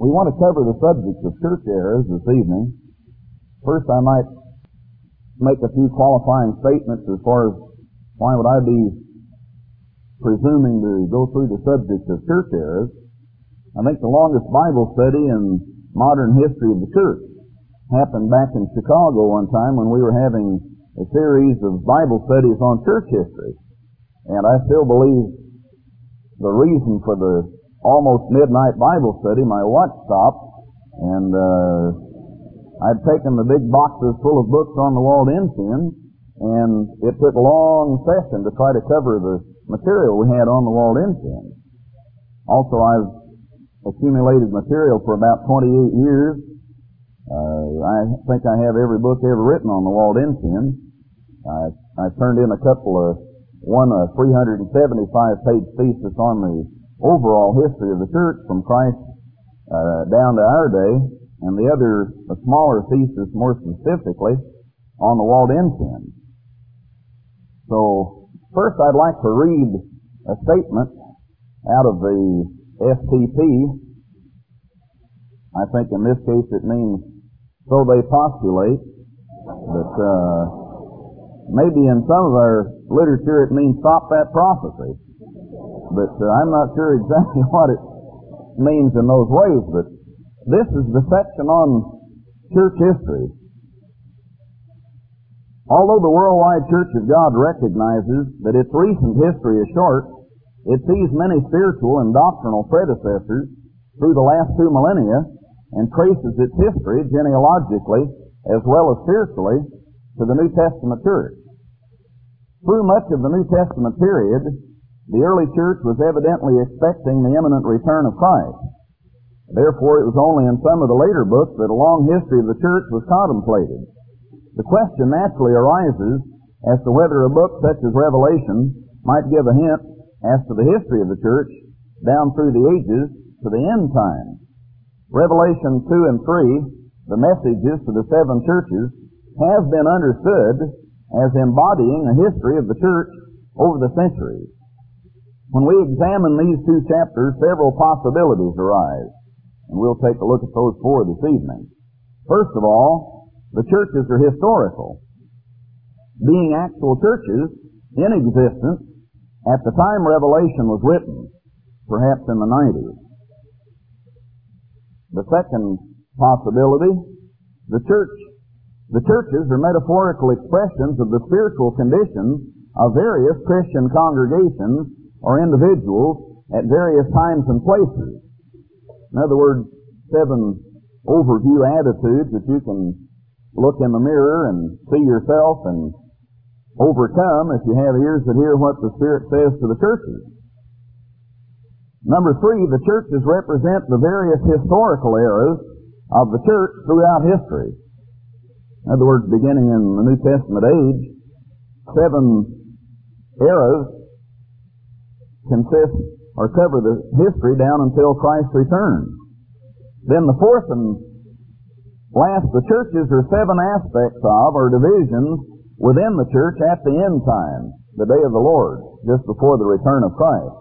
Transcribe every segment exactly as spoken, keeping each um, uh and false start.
We want to cover the subject of church eras this evening. First, I might make a few qualifying statements as far as why would I be presuming to go through the subject of church eras. I think the longest Bible study in modern history of the church happened back in Chicago one time when we were having a series of Bible studies on church history. And I still believe the reason for the almost midnight Bible study, my watch stopped, and uh, I'd taken the big boxes full of books on the wall to Ensign, and it took a long session to try to cover the material we had on the wall to Ensign. Also, I've accumulated material for about twenty-eight years. Uh, I think I have every book ever written on the wall to Ensign. I, I turned in a couple of, one a three hundred seventy-five page thesis on the overall history of the church from Christ uh, down to our day, and the other, a smaller thesis more specifically on the wall to Ensign. So, first I'd like to read a statement out of the S T P. I think in this case it means, so they postulate, but uh, maybe in some of our literature it means stop that prophecy. But uh, I'm not sure exactly what it means in those ways, but this is the section on church history. Although the worldwide Church of God recognizes that its recent history is short, it sees many spiritual and doctrinal predecessors through the last two millennia and traces its history genealogically as well as spiritually to the New Testament church. Through much of the New Testament period, the early church was evidently expecting the imminent return of Christ. Therefore, it was only in some of the later books that a long history of the church was contemplated. The question naturally arises as to whether a book such as Revelation might give a hint as to the history of the church down through the ages to the end time. Revelation two and three, the messages to the seven churches, have been understood as embodying a history of the church over the centuries. When we examine these two chapters, several possibilities arise, and we'll take a look at those four this evening. First of all, the churches are historical, being actual churches in existence at the time Revelation was written, perhaps in the nineties. The second possibility, the church, the churches are metaphorical expressions of the spiritual conditions of various Christian congregations or individuals at various times and places. In other words, seven overview attitudes that you can look in the mirror and see yourself and overcome if you have ears that hear what the Spirit says to the churches. Number three, the churches represent the various historical eras of the church throughout history. In other words, beginning in the New Testament age, seven eras consist or cover the history down until Christ returns. Then the fourth and last, the churches are seven aspects of or divisions within the church at the end time, the day of the Lord, just before the return of Christ.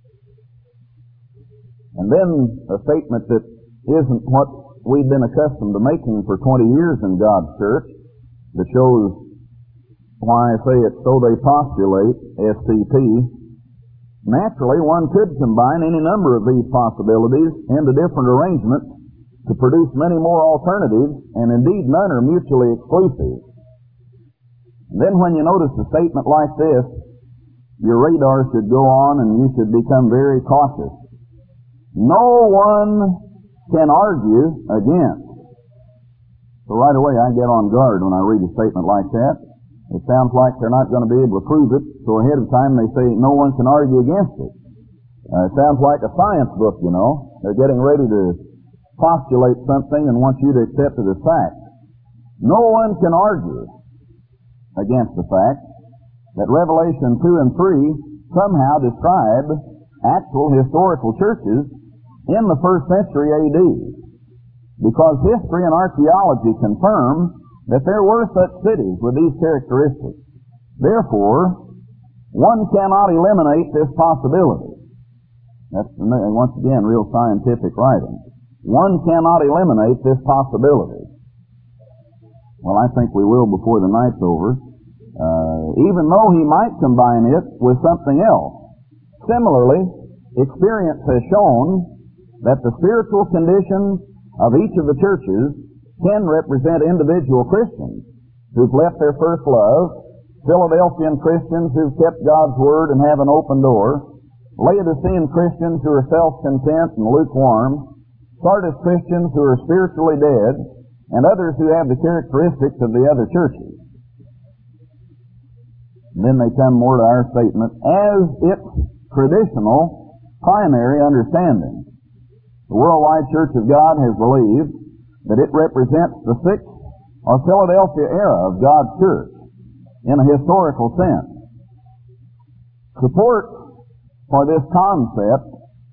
And then a statement that isn't what we've been accustomed to making for twenty years in God's church, that shows why I say it's so they postulate, S T P. Naturally, one could combine any number of these possibilities into different arrangements to produce many more alternatives, and indeed none are mutually exclusive. And then when you notice a statement like this, your radar should go on and you should become very cautious. No one can argue against. So right away I get on guard when I read a statement like that. It sounds like they're not going to be able to prove it, so ahead of time they say no one can argue against it. Uh, it sounds like a science book, you know. They're getting ready to postulate something and want you to accept it as fact. No one can argue against the fact that Revelation two and three somehow describe actual historical churches in the first century A D, because history and archaeology confirm that there were such cities with these characteristics. Therefore, one cannot eliminate this possibility. That's, once again, real scientific writing. one cannot eliminate this possibility. Well, I think we will before the night's over. Uh, even though he might combine it with something else. Similarly, experience has shown that the spiritual conditions of each of the churches can represent individual Christians who've left their first love, Philadelphian Christians who've kept God's Word and have an open door, Laodicean Christians who are self-content and lukewarm, Sardis Christians who are spiritually dead, and others who have the characteristics of the other churches. And then they come more to our statement as its traditional primary understanding. The Worldwide Church of God has believed that it represents the sixth or Philadelphia era of God's church in a historical sense. Support for this concept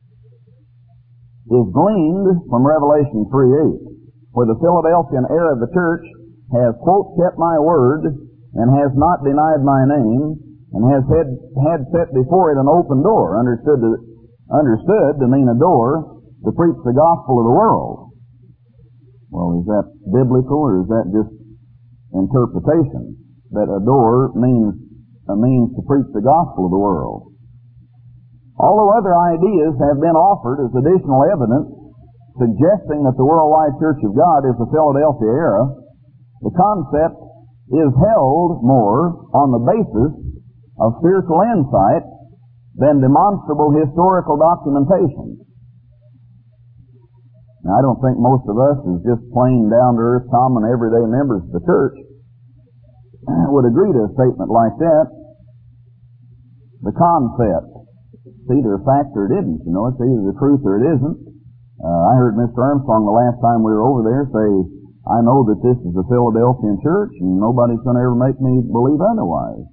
is gleaned from Revelation three eight, where the Philadelphian era of the church has, quote, kept my word and has not denied my name and has had, had set before it an open door, understood to, understood to mean a door to preach the gospel of the world. Well, is that biblical or is that just interpretation? That a door means a means to preach the gospel of the world. Although other ideas have been offered as additional evidence suggesting that the Worldwide Church of God is the Philadelphia era, the concept is held more on the basis of spiritual insight than demonstrable historical documentation. Now, I don't think most of us, as just plain down-to-earth, common, everyday members of the church, would agree to a statement like that. The concept, it's either a fact or it isn't. You know, it's either the truth or it isn't. Uh, I heard Mister Armstrong the last time we were over there say, I know that this is the Philadelphian church and nobody's going to ever make me believe otherwise.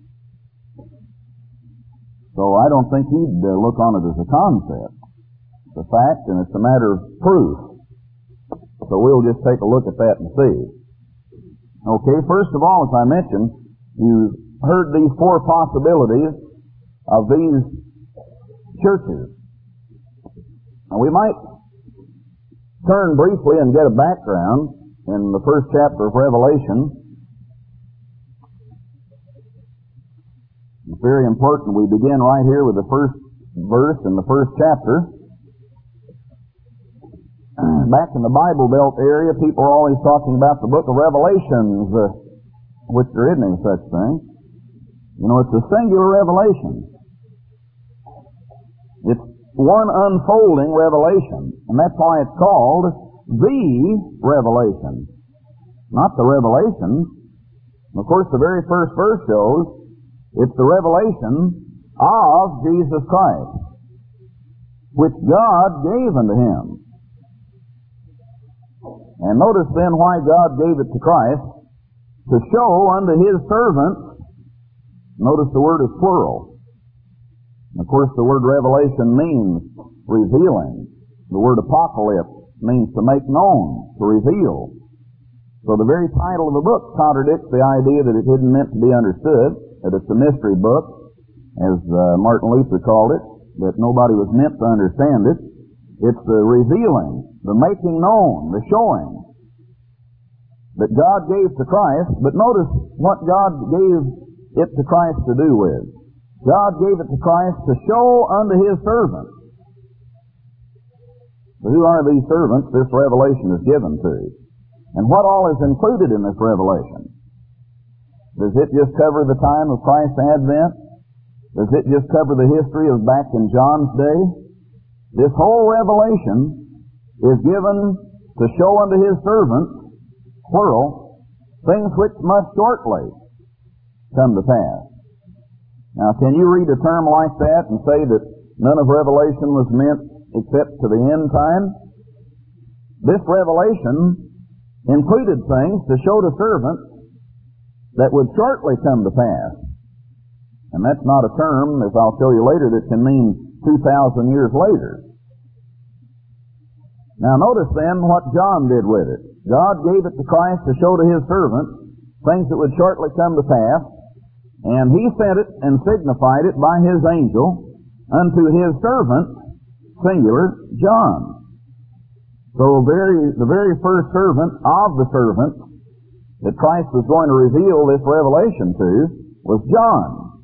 So I don't think he'd uh, look on it as a concept. It's a fact and it's a matter of proof. So we'll just take a look at that and see. Okay, first of all, as I mentioned, you heard these four possibilities of these churches. Now we might turn briefly and get a background in the first chapter of Revelation. It's very important we begin right here with the first verse in the first chapter. Back in the Bible Belt area, people are always talking about the book of Revelations, uh, which there isn't any such thing. You know, it's a singular revelation. It's one unfolding revelation, and that's why it's called the Revelation, not the Revelation. Of course, the very first verse shows it's the revelation of Jesus Christ, which God gave unto him. And notice then why God gave it to Christ, to show unto his servants. Notice the word is plural. Of course, the word revelation means revealing. The word apocalypse means to make known, to reveal. So the very title of the book contradicts the idea that it isn't meant to be understood, that it's a mystery book, as uh, Martin Luther called it, that nobody was meant to understand it. It's the revealing, the making known, the showing that God gave to Christ. But notice what God gave it to Christ to do with. God gave it to Christ to show unto his servants. But who are these servants this revelation is given to? And what all is included in this revelation? Does it just cover the time of Christ's advent? Does it just cover the history of back in John's day? This whole revelation is given to show unto his servants, plural, things which must shortly come to pass. Now, can you read a term like that and say that none of Revelation was meant except to the end time? This revelation included things to show to servants that would shortly come to pass. And that's not a term, as I'll show you later, that can mean two thousand years later. Now notice then what John did with it. God gave it to Christ to show to his servants things that would shortly come to pass, and he sent it and signified it by his angel unto his servant, singular, John. So So very, the very first servant of the servants that Christ was going to reveal this revelation to was John.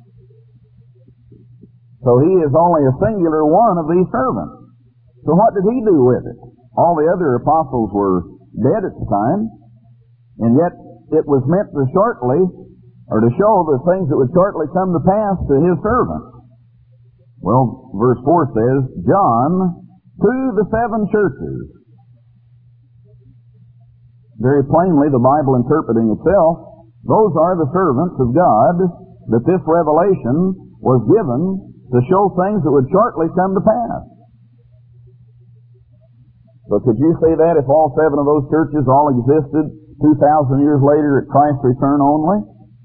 So he is only a singular one of these servants. So what did he do with it? All the other apostles were dead at the time, and yet it was meant to shortly, or to show the things that would shortly come to pass to his servant. Well, verse four says, John to the seven churches. Very plainly, the Bible interpreting itself, those are the servants of God that this revelation was given to show things that would shortly come to pass. So could you say that if all seven of those churches all existed two thousand years later at Christ's return only?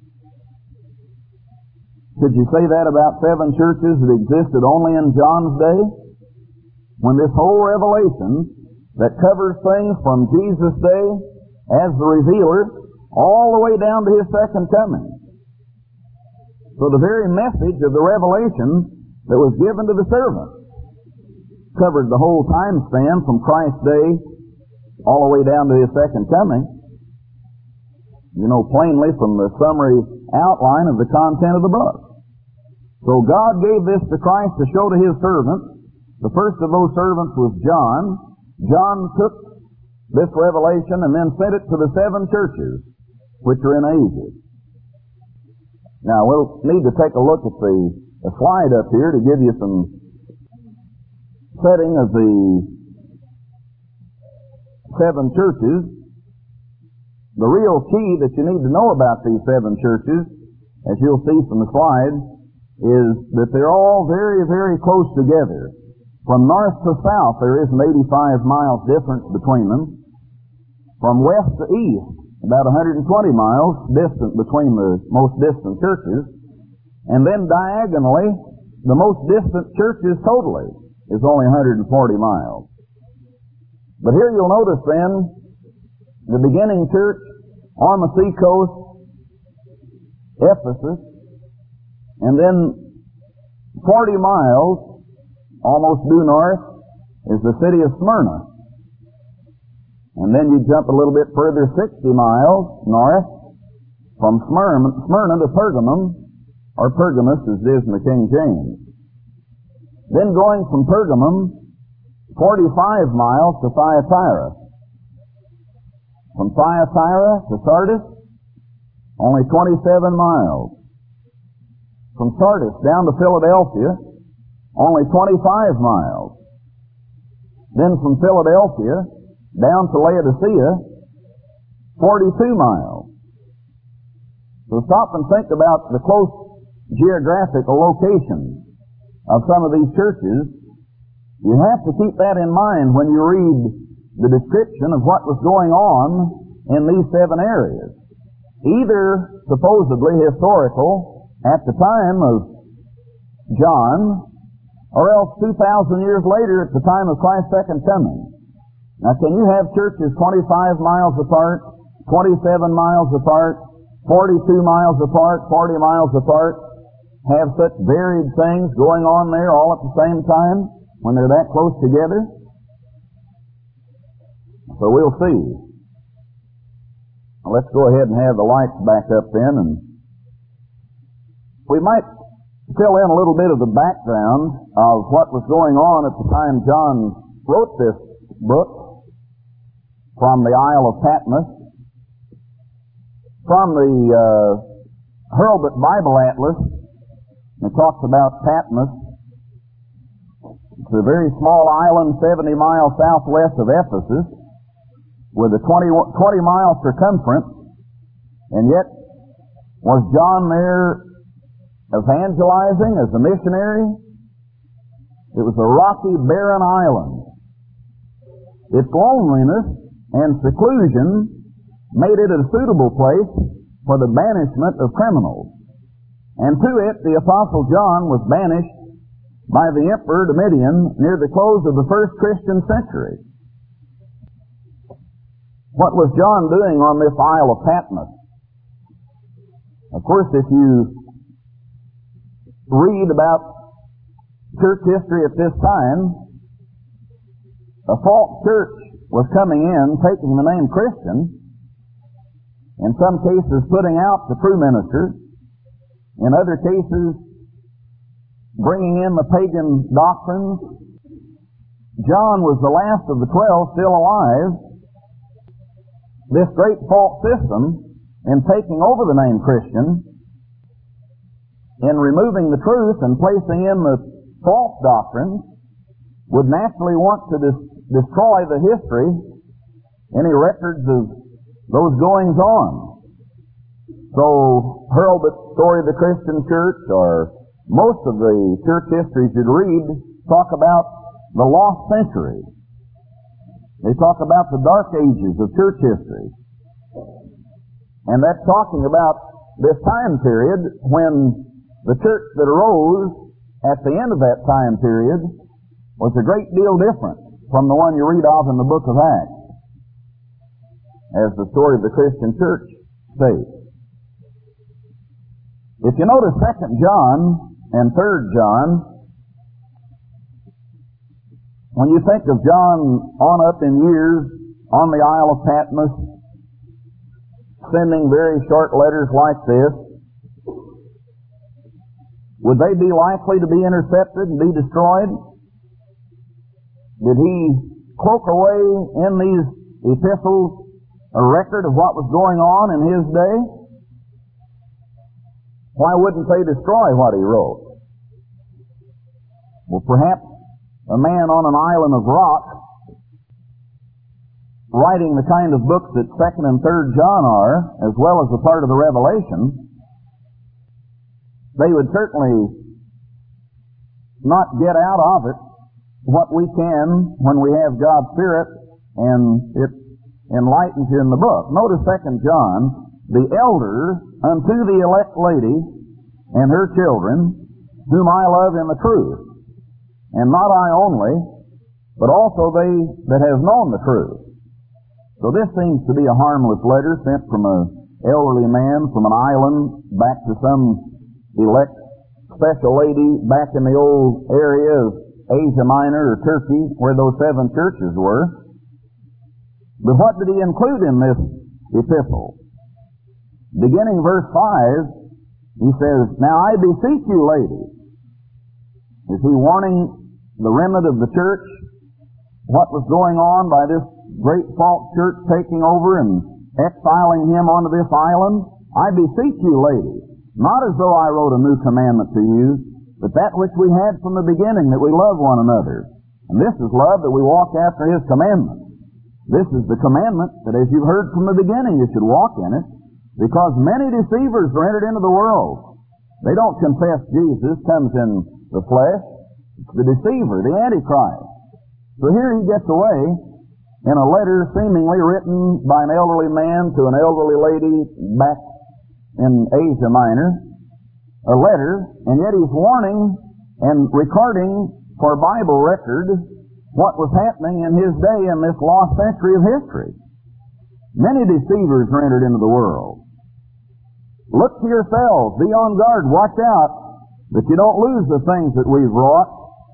Could you say that about seven churches that existed only in John's day? When this whole revelation that covers things from Jesus' day as the revealer all the way down to his second coming. So the very message of the revelation that was given to the servant covered the whole time span from Christ's day all the way down to his second coming. You know plainly from the summary outline of the content of the book. So God gave this to Christ to show to his servants. The first of those servants was John. John took this revelation and then sent it to the seven churches which are in Asia. Now we'll need to take a look at the, the slide up here to give you some setting of the seven churches. The real key that you need to know about these seven churches, as you'll see from the slide, is that they're all very, very close together. From north to south, there isn't eighty-five miles difference between them. From west to east, about one hundred twenty miles distant between the most distant churches. And then diagonally, the most distant churches totally is only one hundred forty miles. But here you'll notice then, the beginning church on the seacoast, Ephesus, and then forty miles, almost due north, is the city of Smyrna. And then you jump a little bit further, sixty miles north, from Smyrna, Smyrna to Pergamum, or Pergamus as it is in the King James. Then going from Pergamum, forty-five miles to Thyatira. From Thyatira to Sardis, only twenty-seven miles. From Sardis down to Philadelphia, only twenty-five miles. Then from Philadelphia down to Laodicea, forty-two miles. So stop and think about the close geographical location of some of these churches. You have to keep that in mind when you read the description of what was going on in these seven areas. Either supposedly historical at the time of John, or else two thousand years later at the time of Christ's second coming. Now can you have churches twenty-five miles apart, twenty-seven miles apart, forty-two miles apart, forty miles apart, have such varied things going on there all at the same time when they're that close together? So we'll see. Now let's go ahead and have the lights back up then, and we might fill in a little bit of the background of what was going on at the time John wrote this book from the Isle of Patmos. From the uh, Hurlbut Bible Atlas, it talks about Patmos. It's a very small island seventy miles southwest of Ephesus with a twenty, twenty mile circumference, and yet was John there evangelizing as a missionary? It was a rocky, barren island. Its loneliness and seclusion made it a suitable place for the banishment of criminals. And to it, the Apostle John was banished by the Emperor Domitian near the close of the first Christian century. What was John doing on this Isle of Patmos? Of course, if you read about church history at this time, a false church was coming in, taking the name Christian, in some cases putting out the true ministers, in other cases bringing in the pagan doctrines. John was the last of the twelve still alive. This great false system, in taking over the name Christian, in removing the truth and placing in the false doctrines, would naturally want to dis- destroy the history, any records of those goings on. So Hurlbut's Story of the Christian Church, or most of the church histories you'd read, talk about the lost century. They talk about the dark ages of church history. And that's talking about this time period when the church that arose at the end of that time period was a great deal different from the one you read of in the book of Acts, as the story of the Christian church states. If you notice Second John and Third John, when you think of John on up in years on the Isle of Patmos, sending very short letters like this, would they be likely to be intercepted and be destroyed? Did he cloak away in these epistles a record of what was going on in his day? Why wouldn't they destroy what he wrote? Well, perhaps a man on an island of rock writing the kind of books that Second and Third John are, as well as a part of the Revelation, they would certainly not get out of it what we can when we have God's Spirit and it enlightens you in the book. Notice Second John, the elder unto the elect lady and her children, whom I love in the truth, and not I only, but also they that have known the truth. So this seems to be a harmless letter sent from an elderly man from an island back to some elect special lady back in the old area of Asia Minor or Turkey, where those seven churches were. But what did he include in this epistle? Beginning verse five, he says, "Now I beseech you, ladies." Is he warning the remnant of the church what was going on by this great false church taking over and exiling him onto this island? "I beseech you, ladies, not as though I wrote a new commandment to you, but that which we had from the beginning, that we love one another. And this is love, that we walk after his commandments. This is the commandment, that as you've heard from the beginning, you should walk in it, because many deceivers are entered into the world." They don't confess Jesus comes in the flesh. It's the deceiver, the Antichrist. So here he gets away in a letter seemingly written by an elderly man to an elderly lady back in Asia Minor, a letter, and yet he's warning and recording for Bible record what was happening in his day in this lost century of history. Many deceivers are entered into the world. Look to yourselves, be on guard, watch out that you don't lose the things that we've wrought.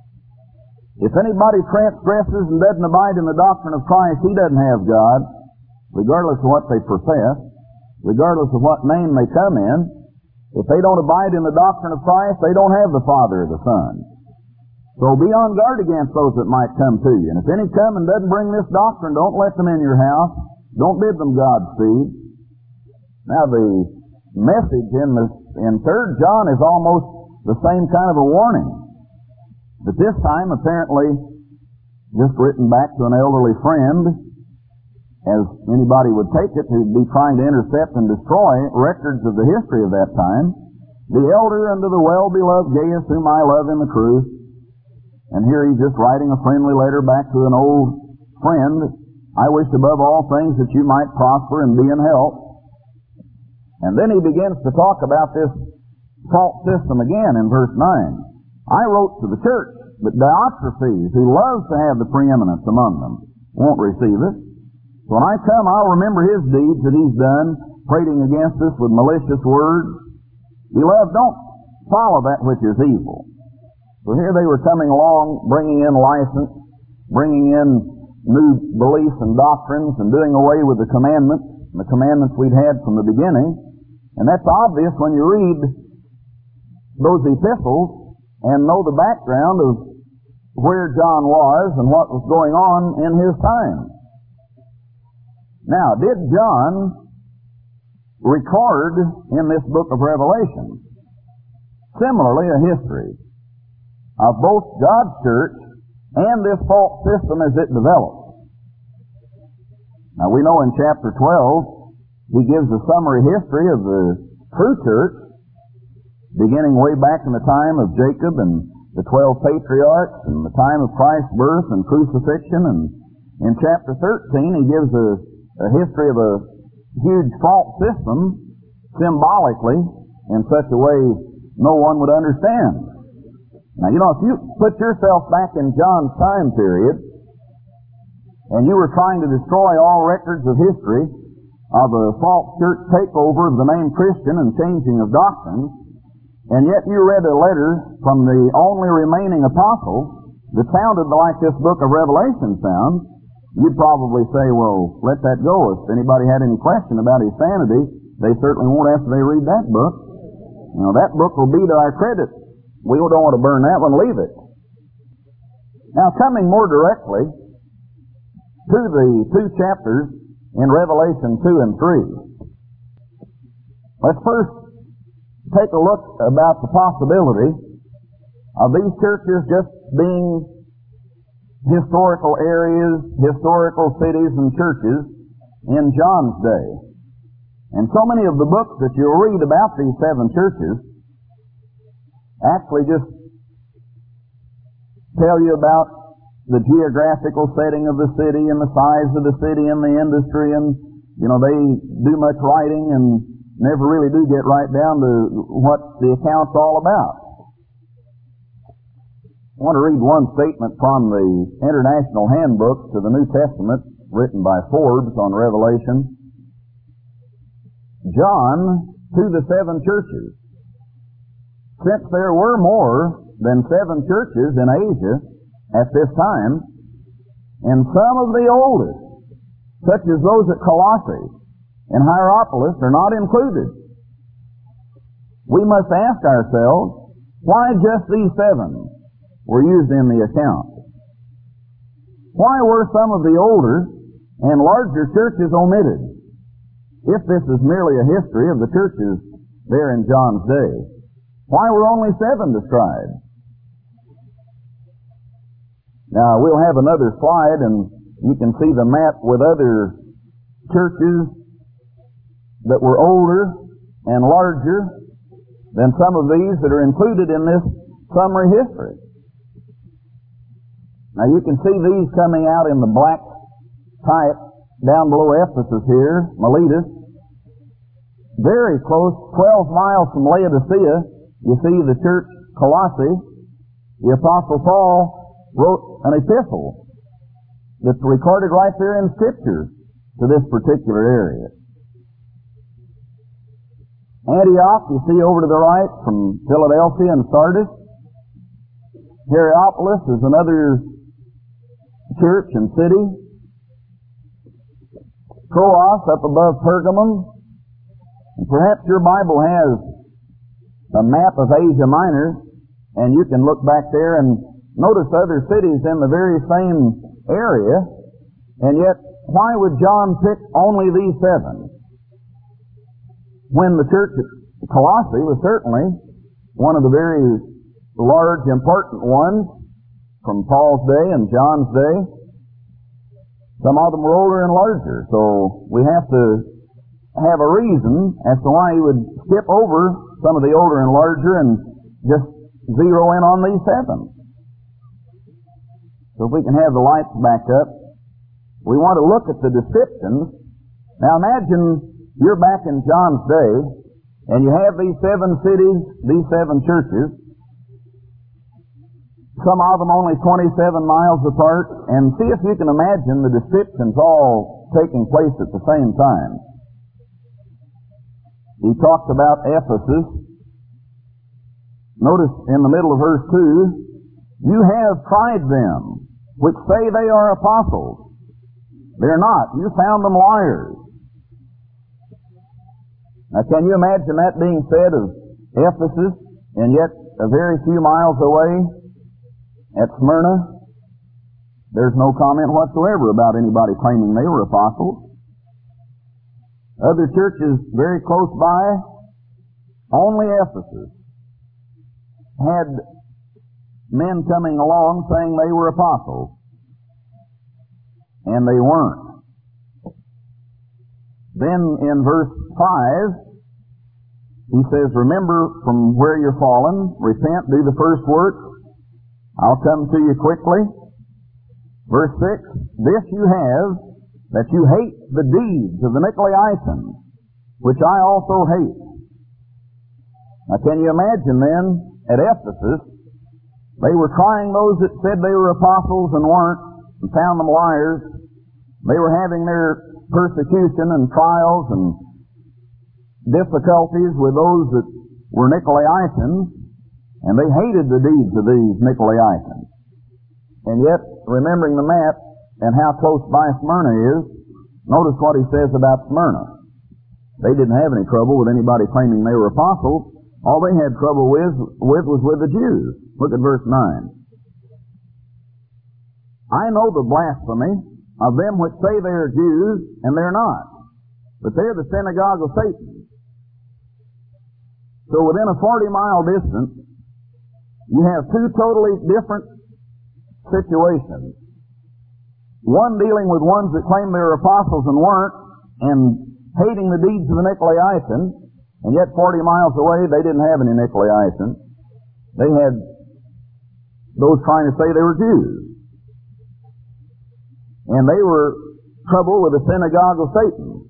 If anybody transgresses and doesn't abide in the doctrine of Christ, he doesn't have God, regardless of what they profess, regardless of what name they come in. If they don't abide in the doctrine of Christ, they don't have the Father or the Son. So be on guard against those that might come to you. And if any come and doesn't bring this doctrine, don't let them in your house. Don't bid them Godspeed. Now the message in the in Third John is almost the same kind of a warning. But this time, apparently, just written back to an elderly friend, as anybody would take it, who'd be trying to intercept and destroy records of the history of that time. "The elder unto the well-beloved Gaius, whom I love in the truth." And here he's just writing a friendly letter back to an old friend. "I wish above all things that you might prosper and be in health." And then he begins to talk about this false system again in verse nine. "I wrote to the church, but Diotrephes, who loves to have the preeminence among them, won't receive it. So when I come, I'll remember his deeds that he's done, prating against us with malicious words. Beloved, don't follow that which is evil." So here they were coming along, bringing in license, bringing in new beliefs and doctrines and doing away with the commandments, the commandments we'd had from the beginning. And that's obvious when you read those epistles and know the background of where John was and what was going on in his time. Now, did John record in this book of Revelation similarly a history of both God's church and this false system as it developed? Now, we know in chapter twelve, he gives a summary history of the true church, beginning way back in the time of Jacob and the twelve patriarchs and the time of Christ's birth and crucifixion. And in chapter thirteen, he gives a, a history of a huge false system symbolically in such a way no one would understand. Now, you know, if you put yourself back in John's time period and you were trying to destroy all records of history of a false church takeover of the name Christian and changing of doctrines, and yet you read a letter from the only remaining apostle that sounded like this book of Revelation sounds, you'd probably say, well, let that go. If anybody had any question about his sanity, they certainly won't after they read that book. You know, that book will be to our credit. We don't want to burn that one, leave it. Now, coming more directly to the two chapters in Revelation two and three, let's first take a look about the possibility of these churches just being historical areas, historical cities and churches in John's day. And so many of the books that you'll read about these seven churches actually just tell you about the geographical setting of the city and the size of the city and the industry, and, you know, they do much writing and never really do get right down to what the account's all about. I want to read one statement from the International Handbook to the New Testament written by Forbes on Revelation. John to the seven churches. Since there were more than seven churches in Asia at this time, and some of the oldest, such as those at Colossae and Hierapolis, are not included, we must ask ourselves, why just these seven were used in the account? Why were some of the older and larger churches omitted, if this is merely a history of the churches there in John's day? Why were only seven described? Now, we'll have another slide, and you can see the map with other churches that were older and larger than some of these that are included in this summary history. Now, you can see these coming out in the black type down below Ephesus here, Miletus. Very close, twelve miles from Laodicea, you see the church Colossae. The Apostle Paul wrote an epistle that's recorded right there in Scripture to this particular area. Antioch, you see over to the right from Philadelphia and Sardis. Hierapolis is another church and city. Troas up above Pergamum. And perhaps your Bible has a map of Asia Minor, and you can look back there and notice other cities in the very same area, and yet why would John pick only these seven? When the church at Colossae was certainly one of the very large, important ones from Paul's day and John's day. Some of them were older and larger, so we have to have a reason as to why he would skip over some of the older and larger and just zero in on these seven. So if we can have the lights back up, we want to look at the descriptions. Now imagine you're back in John's day, and you have these seven cities, these seven churches, some of them only twenty-seven miles apart, and see if you can imagine the descriptions all taking place at the same time. He talks about Ephesus. Notice in the middle of verse two, you have tried them, which say they are apostles, They're not. You found them liars. Now, can you imagine that being said of Ephesus, and yet a very few miles away at Smyrna, there's no comment whatsoever about anybody claiming they were apostles. Other churches very close by, only Ephesus had men coming along saying they were apostles, and they weren't. Then in verse five, he says, remember from where you're fallen, repent, do the first works, I'll come to you quickly. Verse six, this you have, that you hate the deeds of the Nicolaitans, which I also hate. Now can you imagine then, at Ephesus, they were trying those that said they were apostles and weren't, and found them liars. They were having their persecution and trials and difficulties with those that were Nicolaitans, and they hated the deeds of these Nicolaitans. And yet, remembering the map and how close by Smyrna is, notice what he says about Smyrna. They didn't have any trouble with anybody claiming they were apostles. All they had trouble with, with was with the Jews. Look at verse nine. I know the blasphemy of them which say they are Jews, and they're not, but they're the synagogue of Satan. So within a forty-mile distance, you have two totally different situations. One dealing with ones that claim they were apostles and weren't, and hating the deeds of the Nicolaitans, and yet forty miles away they didn't have any Nicolaitans. They had those trying to say they were Jews. And they were trouble with the synagogue of Satan.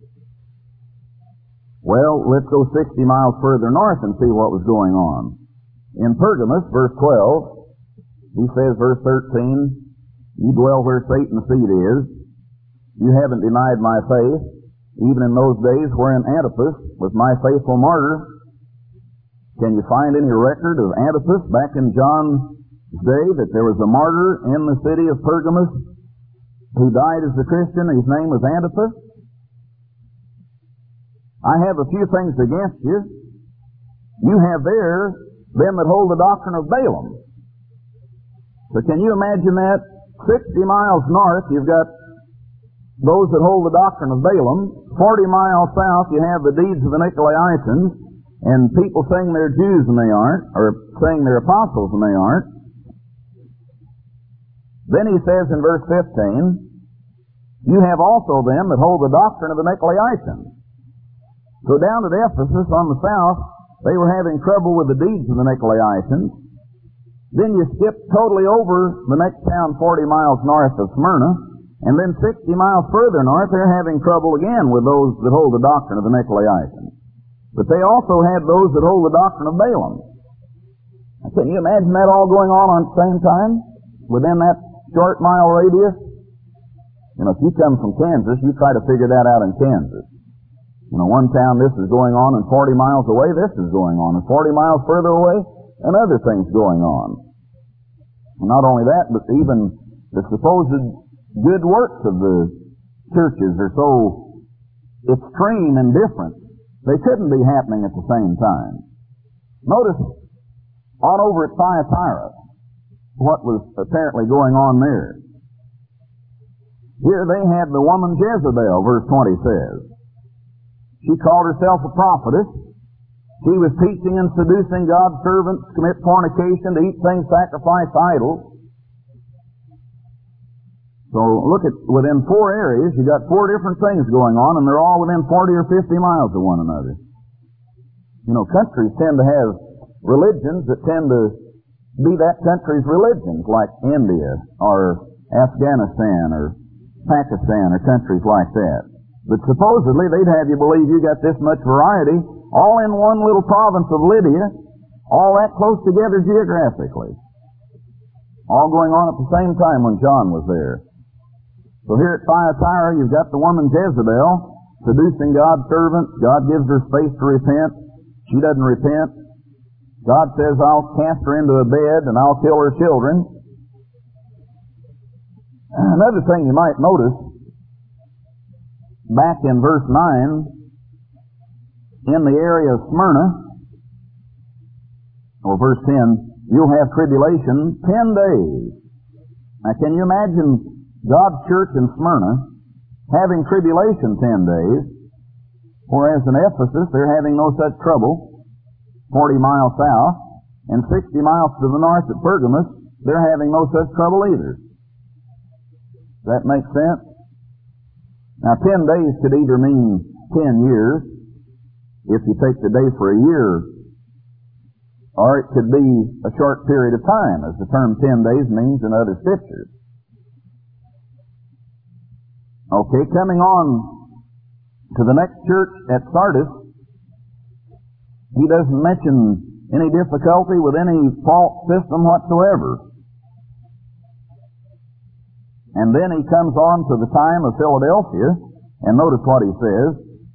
Well, let's go sixty miles further north and see what was going on. In Pergamos, verse twelve, he says, verse thirteen, you dwell where Satan's seat is. You haven't denied my faith, even in those days wherein Antipas was my faithful martyr. Can you find any record of Antipas back in John's day that there was a martyr in the city of Pergamos who died as a Christian? His name was Antipas. I have a few things against you. You have there them that hold the doctrine of Balaam. So can you imagine that? Sixty miles north, you've got those that hold the doctrine of Balaam. Forty miles south, you have the deeds of the Nicolaitans, and people saying they're Jews and they aren't, or saying they're apostles and they aren't. Then he says in verse fifteen, you have also them that hold the doctrine of the Nicolaitans. So down at Ephesus on the south, they were having trouble with the deeds of the Nicolaitans. Then you skip totally over the next town forty miles north of Smyrna, and then sixty miles further north, they're having trouble again with those that hold the doctrine of the Nicolaitans. But they also had those that hold the doctrine of Balaam. Now, can you imagine that all going on at the same time within that short mile radius? You know, if you come from Kansas, you try to figure that out in Kansas. You know, one town this is going on, and forty miles away this is going on, and forty miles further away, another thing's going on. And not only that, but even the supposed good works of the churches are so extreme and different, they couldn't be happening at the same time. Notice, on over at Thyatira, what was apparently going on there. Here they had the woman Jezebel, verse twenty says. She called herself a prophetess. She was teaching and seducing God's servants to commit fornication, to eat things sacrificed to idols. So look at, within four areas, you got four different things going on, and they're all within forty or fifty miles of one another. You know, countries tend to have religions that tend to be that country's religions, like India or Afghanistan or Pakistan or countries like that. But supposedly they'd have you believe you got this much variety, all in one little province of Lydia, all that close together geographically. All going on at the same time when John was there. So here at Thyatira, you've got the woman Jezebel seducing God's servants. God gives her space to repent. She doesn't repent. God says, I'll cast her into a bed and I'll kill her children. Another thing you might notice, back in verse nine, in the area of Smyrna, or verse ten, you'll have tribulation ten days. Now can you imagine God's church in Smyrna having tribulation ten days, whereas in Ephesus they're having no such trouble, forty miles south, and sixty miles to the north at Pergamus, they're having no such trouble either. Does that make sense? Now ten days could either mean ten years, if you take the day for a year, or it could be a short period of time, as the term ten days means in other scriptures. Okay, coming on to the next church at Sardis, he doesn't mention any difficulty with any fault system whatsoever. And then he comes on to the time of Philadelphia, and notice what he says.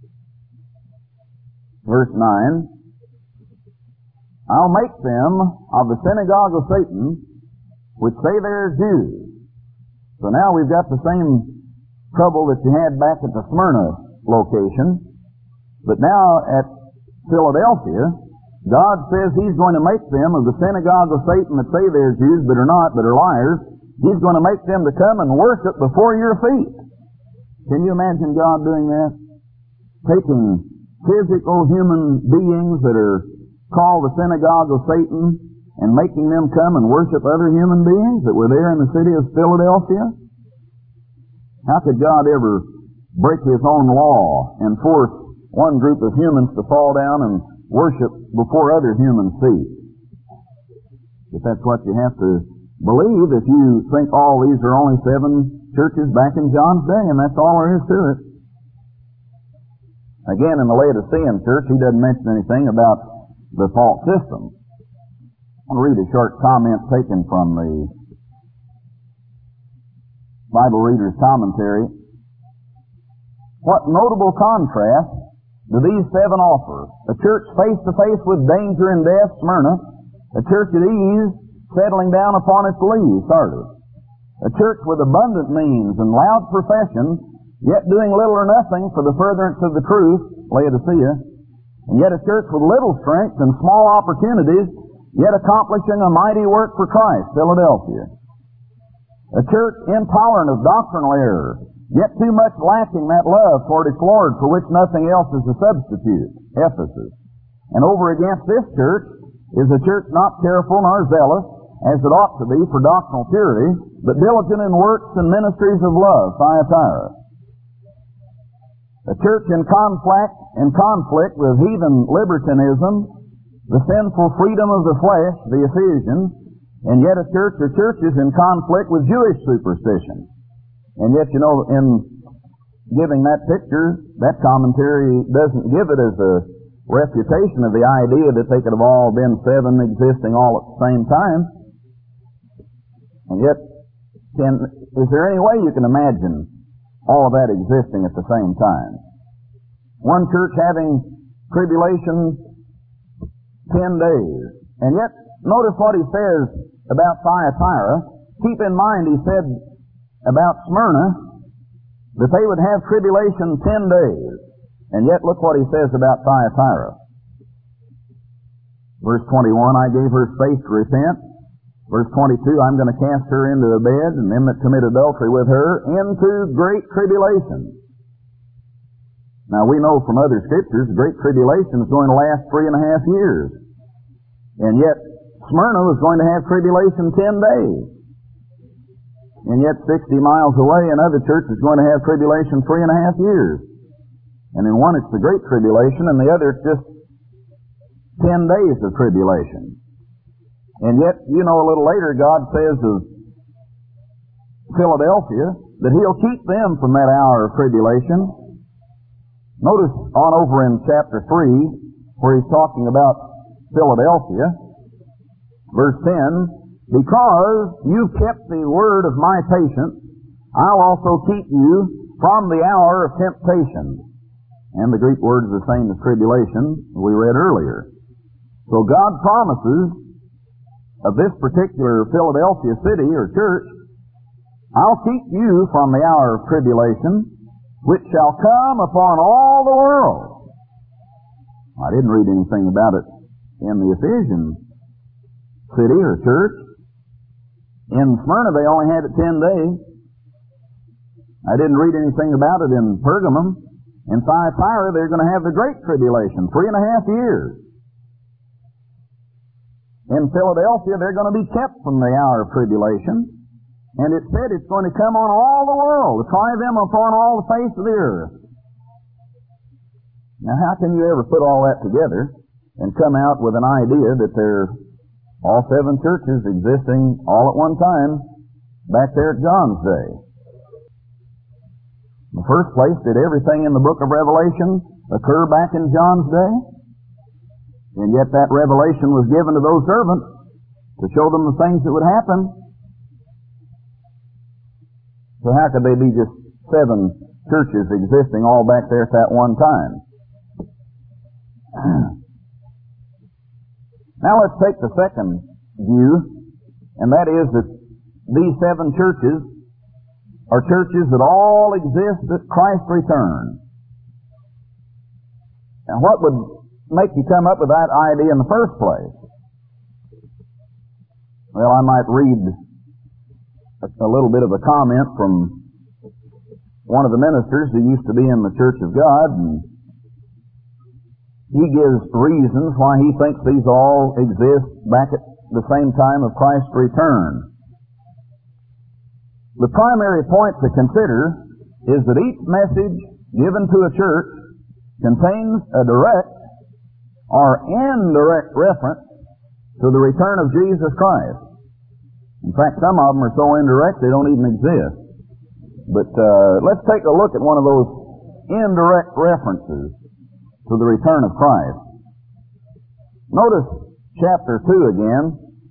Verse nine, I'll make them of the synagogue of Satan, which say they're Jews. So now we've got the same trouble that you had back at the Smyrna location, but now at Philadelphia, God says He's going to make them of the synagogue of Satan that say they're Jews but are not, but are liars. He's going to make them to come and worship before your feet. Can you imagine God doing that? Taking physical human beings that are called the synagogue of Satan and making them come and worship other human beings that were there in the city of Philadelphia? How could God ever break His own law and force one group of humans to fall down and worship before other human feet? But that's what you have to believe if you think all these are only seven churches back in John's day, and that's all there is to it. Again, in the Laodicean church, he doesn't mention anything about the fault system. I'll read a short comment taken from the Bible Reader's Commentary. What notable contrast do these seven offer? A church face to face with danger and death, Smyrna. A church at ease, settling down upon its lee, Sardis. A church with abundant means and loud profession, yet doing little or nothing for the furtherance of the truth, Laodicea. And yet a church with little strength and small opportunities, yet accomplishing a mighty work for Christ, Philadelphia. A church intolerant of doctrinal error, yet too much lacking that love toward its Lord for which nothing else is a substitute, Ephesus. And over against this church is a church not careful nor zealous, as it ought to be for doctrinal purity, but diligent in works and ministries of love, Thyatira. A church in conflict, in conflict with heathen libertinism, the sinful freedom of the flesh, the Ephesians, and yet a church or churches in conflict with Jewish superstition. And yet, you know, in giving that picture, that commentary doesn't give it as a refutation of the idea that they could have all been seven existing all at the same time. And yet, can, is there any way you can imagine all of that existing at the same time? One church having tribulation ten days. And yet, notice what he says about Thyatira. Keep in mind, he said about Smyrna that they would have tribulation ten days. And yet, look what he says about Thyatira. Verse twenty-one, I gave her space to repent. Verse twenty-two, I'm going to cast her into a bed, and them that commit adultery with her into great tribulation. Now, we know from other scriptures, the great tribulation is going to last three and a half years. And yet, Smyrna was going to have tribulation ten days. And yet, sixty miles away, another church is going to have tribulation three and a half years. And in one, it's the great tribulation, and the other, it's just ten days of tribulation. And yet, you know, a little later, God says of Philadelphia that He'll keep them from that hour of tribulation. Notice on over in chapter three, where He's talking about Philadelphia, verse ten, because you've kept the word of my patience, I'll also keep you from the hour of temptation. And the Greek word is the same as tribulation we read earlier. So God promises of this particular Philadelphia city or church, I'll keep you from the hour of tribulation. which shall come upon all the world. I didn't read anything about it in the Ephesian city or church. In Smyrna they only had it ten days. I didn't read anything about it in Pergamum. In Thyatira they're going to have the Great Tribulation, three and a half years. In Philadelphia they're going to be kept from the hour of tribulation. And it said it's going to come on all the world, to try them upon all the face of the earth. Now how can you ever put all that together and come out with an idea that there are all seven churches existing all at one time back there at John's day? In the first place, did everything in the book of Revelation occur back in John's day? And yet that revelation was given to those servants to show them the things that would happen. So how could they be just seven churches existing all back there at that one time? Now let's take the second view, and that is that these seven churches are churches that all exist at Christ's return. Now what would make you come up with that idea in the first place? Well, I might read a, a little bit of a comment from one of the ministers who used to be in the Church of God, and he gives reasons why he thinks these all exist back at the same time of Christ's return. The primary point to consider is that each message given to a church contains a direct or indirect reference to the return of Jesus Christ. In fact, some of them are so indirect they don't even exist. But uh, let's take a look at one of those indirect references to the return of Christ. Notice chapter two again.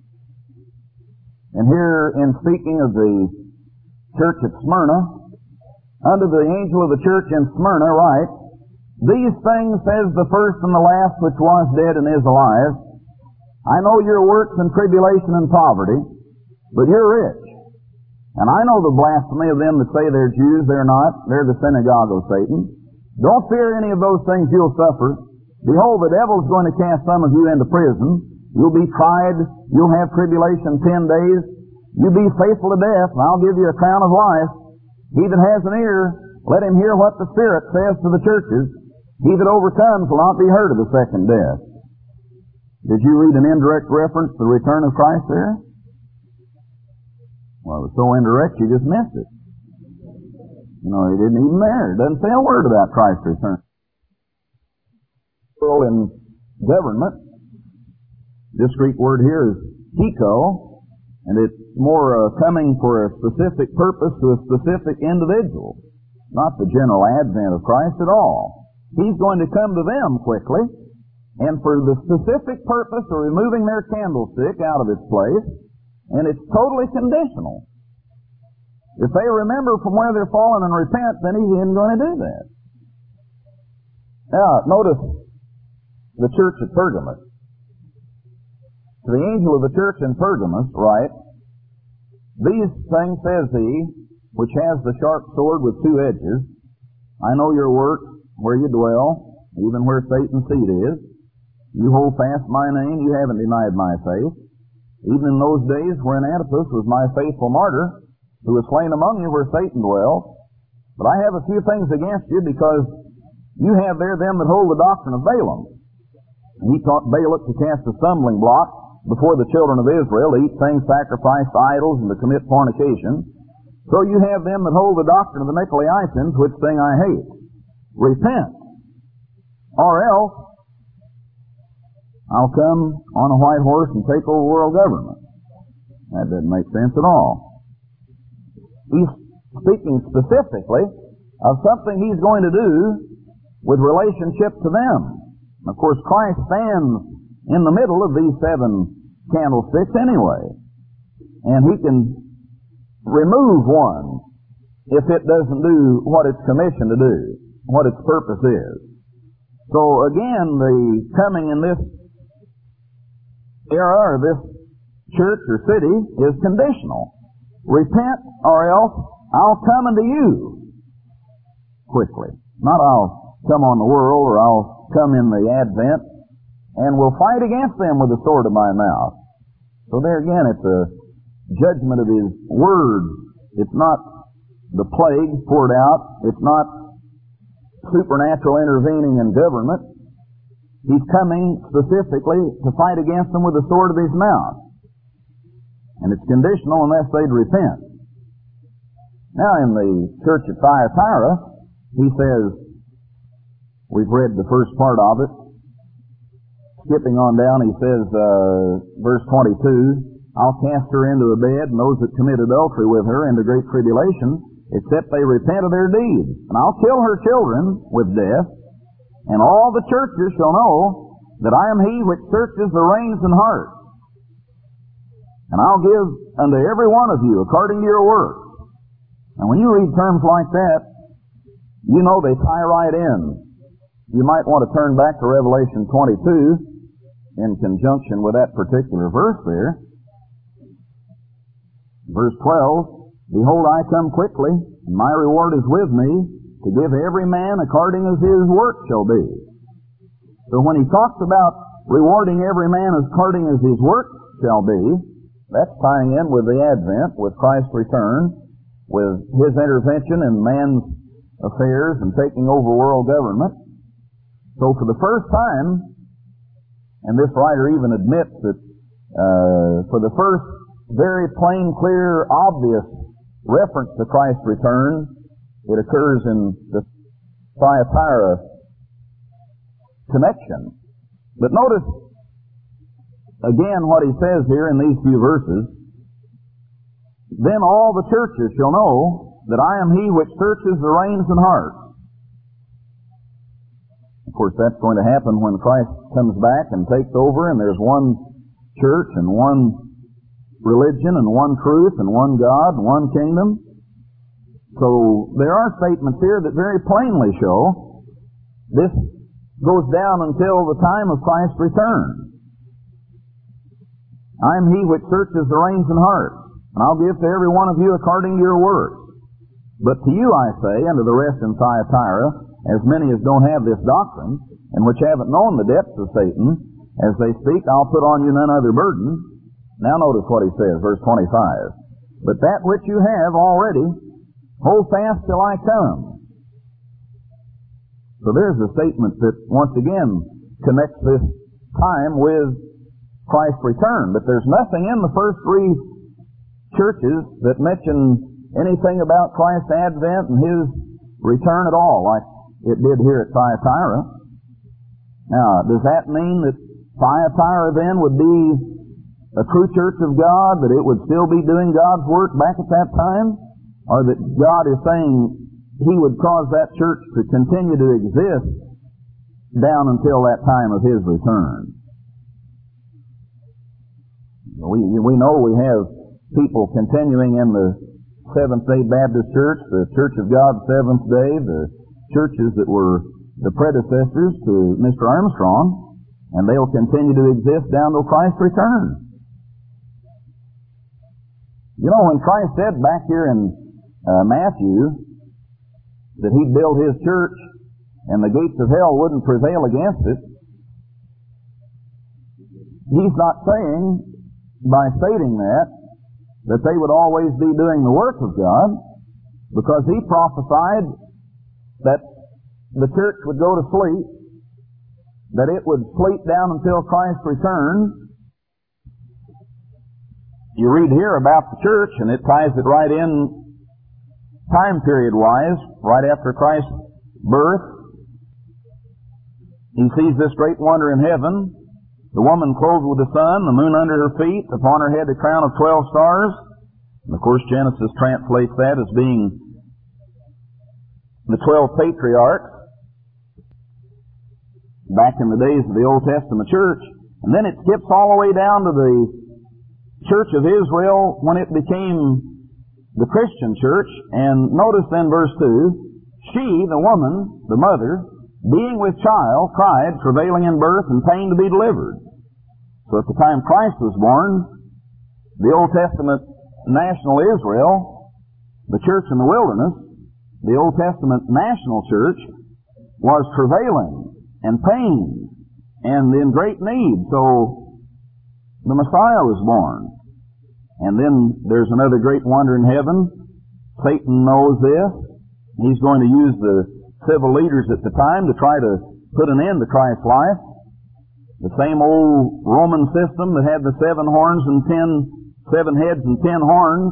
And here, in speaking of the church at Smyrna, unto the angel of the church in Smyrna write, These things says the first and the last, which was dead and is alive. I know your works and tribulation and poverty, but you're rich. And I know the blasphemy of them that say they're Jews, they're not. They're the synagogue of Satan. Don't fear any of those things you'll suffer. Behold, the devil's going to cast some of you into prison. You'll be tried. You'll have tribulation ten days. You be faithful to death, and I'll give you a crown of life. He that has an ear, let him hear what the Spirit says to the churches. He that overcomes will not be hurt of the second death. Did you read an indirect reference to the return of Christ there? Well, it was so indirect you just missed it. You know, he didn't even there. It doesn't say a word about Christ's return. In government, this Greek word here is hiko, and it's more uh, coming for a specific purpose to a specific individual, not the general advent of Christ at all. He's going to come to them quickly, and for the specific purpose of removing their candlestick out of its place, and it's totally conditional. If they remember from where they're fallen and repent, then he isn't going to do that. Now, notice the church at Pergamos. To the angel of the church in Pergamos write, These things says he, which has the sharp sword with two edges, I know your works, where you dwell, even where Satan's seat is. You hold fast my name, you haven't denied my faith. Even in those days wherein Antipas was my faithful martyr, who was slain among you where Satan dwells. But I have a few things against you, because you have there them that hold the doctrine of Balaam. And he taught Balak to cast a stumbling block before the children of Israel, to eat things sacrificed to idols, and to commit fornication. So you have them that hold the doctrine of the Nicolaitans, which thing I hate. Repent, or else I'll come on a white horse and take over world government. That doesn't make sense at all. He's speaking specifically of something he's going to do with relationship to them. Of course, Christ stands in the middle of these seven candlesticks anyway. And he can remove one if it doesn't do what it's commissioned to do, what its purpose is. So again, the coming in this era or this church or city is conditional. Repent, or else I'll come unto you. quickly. Not I'll come on the world or I'll come in the advent and will fight against them with the sword of my mouth. So there again, it's a judgment of His Word. It's not the plague poured out. It's not supernatural intervening in government. He's coming specifically to fight against them with the sword of His mouth. And it's conditional unless they'd repent. Now in the church at Thyatira, he says, we've read the first part of it. Skipping on down, he says, uh, verse twenty-two, I'll cast her into a bed, and those that commit adultery with her into great tribulation, except they repent of their deeds. And I'll kill her children with death, and all the churches shall know that I am He which searches the reins and hearts. And I'll give unto every one of you according to your works. And when you read terms like that, you know they tie right in. You might want to turn back to Revelation twenty-two in conjunction with that particular verse there. Verse twelve, Behold, I come quickly, and my reward is with me, to give every man according as his work shall be. So when he talks about rewarding every man according as his work shall be, that's tying in with the Advent, with Christ's return, with His intervention in man's affairs and taking over world government. So for the first time, and this writer even admits that uh, for the first very plain, clear, obvious reference to Christ's return, it occurs in the Thyatira connection. But notice again what he says here in these few verses. Then all the churches shall know that I am He which searches the reins and hearts. Of course, that's going to happen when Christ comes back and takes over, and there's one church and one religion and one truth and one God and one kingdom. So there are statements here that very plainly show this goes down until the time of Christ's return. I am He which searches the reins and hearts, and I'll give to every one of you according to your works. But to you I say, and to the rest in Thyatira, as many as don't have this doctrine, and which haven't known the depths of Satan, as they speak, I'll put on you none other burden. Now notice what he says, verse twenty-five. But that which you have already, hold fast till I come. So there's a statement that once again connects this time with Christ's return. But there's nothing in the first three churches that mention anything about Christ's advent and His return at all, like it did here at Thyatira. Now, does that mean that Thyatira then would be a true church of God, that it would still be doing God's work back at that time? Or that God is saying He would cause that church to continue to exist down until that time of His return? We, we know we have people continuing in the Seventh-day Baptist Church, the Church of God Seventh Day, the churches that were the predecessors to Mister Armstrong, and they'll continue to exist down till Christ's return. You know, when Christ said back here in uh, Matthew that He'd build His church and the gates of hell wouldn't prevail against it, He's not saying, by stating that, that they would always be doing the work of God, because He prophesied that the church would go to sleep, that it would sleep down until Christ's return. You read here about the church, and it ties it right in time period-wise, right after Christ's birth. He sees this great wonder in heaven, the woman clothed with the sun, the moon under her feet, upon her head a crown of twelve stars. And of course Genesis translates that as being the twelve patriarchs back in the days of the Old Testament church. And then it skips all the way down to the Church of Israel when it became the Christian church. And notice then verse two, she, the woman, the mother, being with child, cried, travailing in birth and pain to be delivered. So at the time Christ was born, the Old Testament national Israel, the church in the wilderness, the Old Testament national church was travailing and pain and in great need. So the Messiah was born. And then there's another great wonder in heaven. Satan knows this. He's going to use the civil leaders at the time to try to put an end to Christ's life. The same old Roman system that had the seven horns and ten, seven heads and ten horns.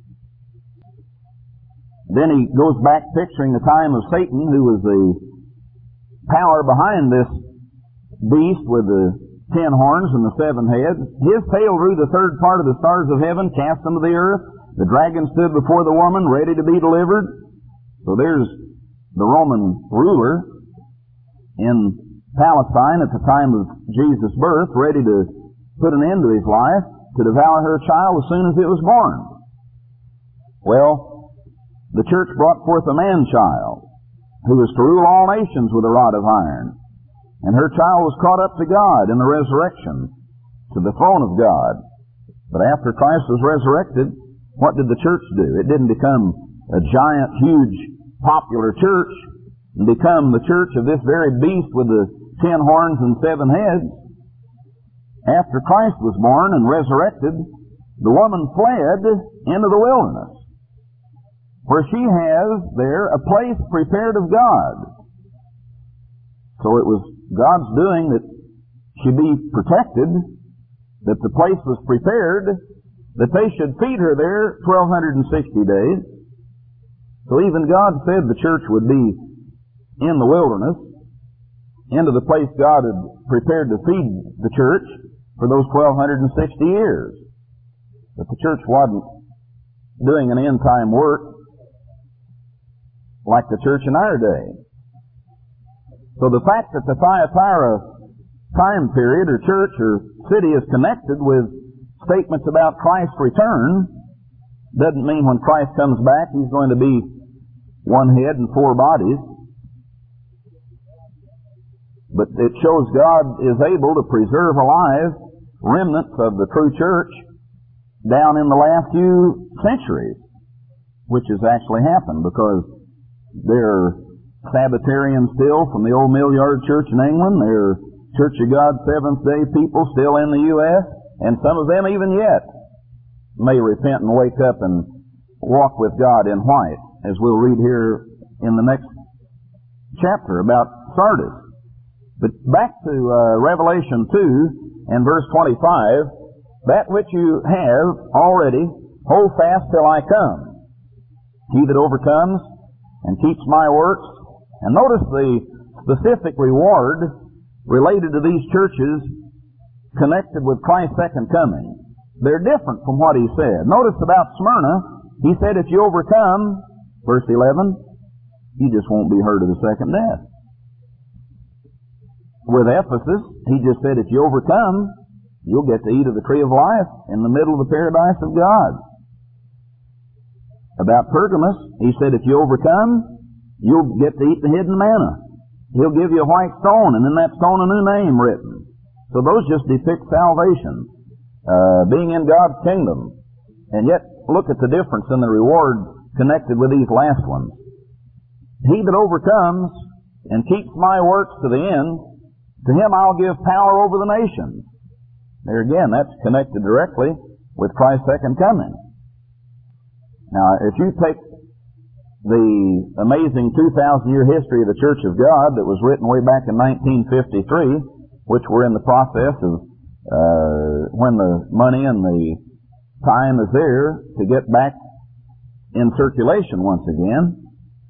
Then he goes back picturing the time of Satan, who was the power behind this beast with the ten horns and the seven heads. His tail drew the third part of the stars of heaven, cast them to the earth. The dragon stood before the woman, ready to be delivered. So there's the Roman ruler in Palestine at the time of Jesus' birth, ready to put an end to his life, to devour her child as soon as it was born. Well, the church brought forth a man-child who was to rule all nations with a rod of iron. And her child was caught up to God in the resurrection, to the throne of God. But after Christ was resurrected, what did the church do? It didn't become a giant, huge, popular church and become the church of this very beast with the ten horns and seven heads. After Christ was born and resurrected, the woman fled into the wilderness, where she has there a place prepared of God. So it was God's doing that she be protected, that the place was prepared, that they should feed her there twelve sixty days. So even God said the church would be in the wilderness, into the place God had prepared to feed the church for those twelve sixty years. But the church wasn't doing an end-time work like the church in our day. So the fact that the Thyatira time period or church or city is connected with statements about Christ's return doesn't mean when Christ comes back he's going to be one head and four bodies. But it shows God is able to preserve alive remnants of the true church down in the last few centuries, which has actually happened because they're Sabbatarians still from the old Mill Yard Church in England. They're Church of God Seventh-day people still in the U S And some of them even yet may repent and wake up and walk with God in white, as we'll read here in the next chapter about Sardis. But back to uh, Revelation two and verse twenty-five, that which you have already, hold fast till I come. He that overcomes and keeps my works. And notice the specific reward related to these churches connected with Christ's second coming. They're different from what he said. Notice about Smyrna, he said if you overcome, verse eleven, you just won't be hurt of the second death. With Ephesus, he just said if you overcome, you'll get to eat of the tree of life in the middle of the paradise of God. About Pergamos, he said if you overcome, you'll get to eat the hidden manna. He'll give you a white stone, and in that stone a new name written. So those just depict salvation, uh, being in God's kingdom. And yet, look at the difference in the reward connected with these last ones. He that overcomes and keeps my works to the end, to him I'll give power over the nations. There again, that's connected directly with Christ's second coming. Now, if you take the amazing two thousand year history of the Church of God that was written way back in nineteen fifty-three, which we're in the process of uh, when the money and the time is there to get back in circulation once again,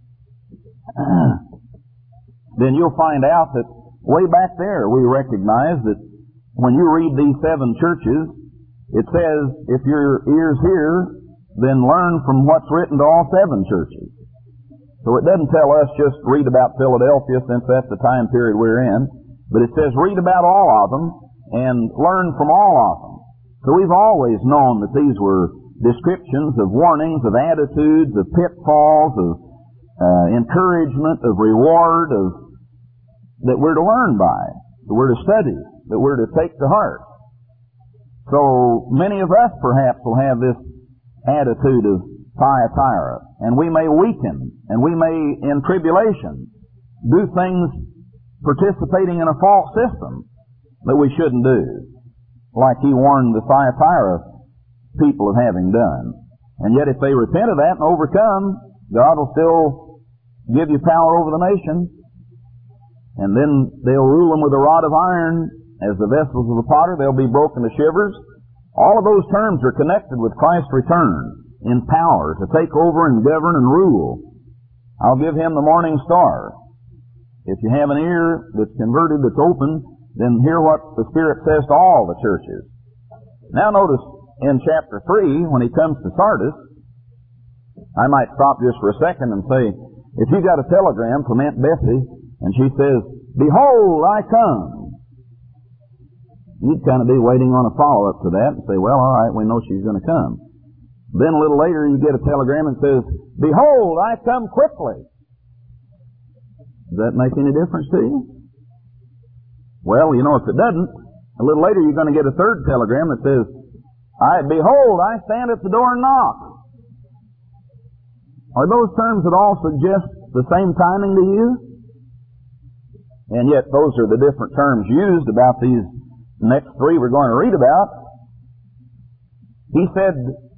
then you'll find out that way back there we recognize that when you read these seven churches, it says, if your ears hear, then learn from what's written to all seven churches. So it doesn't tell us just read about Philadelphia, since that's the time period we're in, but it says read about all of them and learn from all of them. So we've always known that these were descriptions of warnings, of attitudes, of pitfalls, of uh, encouragement, of reward, of that we're to learn by, that we're to study, that we're to take to heart. So many of us perhaps will have this attitude of Thyatira, and we may weaken, and we may, in tribulation, do things participating in a false system that we shouldn't do, like he warned the Thyatira people of having done. And yet if they repent of that and overcome, God will still give you power over the nation, and then they'll rule them with a rod of iron as the vessels of the potter. They'll be broken to shivers. All of those terms are connected with Christ's return in power to take over and govern and rule. I'll give him the morning star. If you have an ear that's converted, that's open, then hear what the Spirit says to all the churches. Now notice in chapter three, when he comes to Sardis, I might stop just for a second and say, if you got a telegram from Aunt Bessie and she says, "Behold, I come," you'd kind of be waiting on a follow-up to that and say, well, all right, we know she's going to come. Then a little later you get a telegram and says, "Behold, I come quickly." Does that make any difference to you? Well, you know, if it doesn't, a little later you're going to get a third telegram that says, I behold, I stand at the door and knock. Are those terms that all suggest the same timing to you? And yet those are the different terms used about these next three we're going to read about. He said,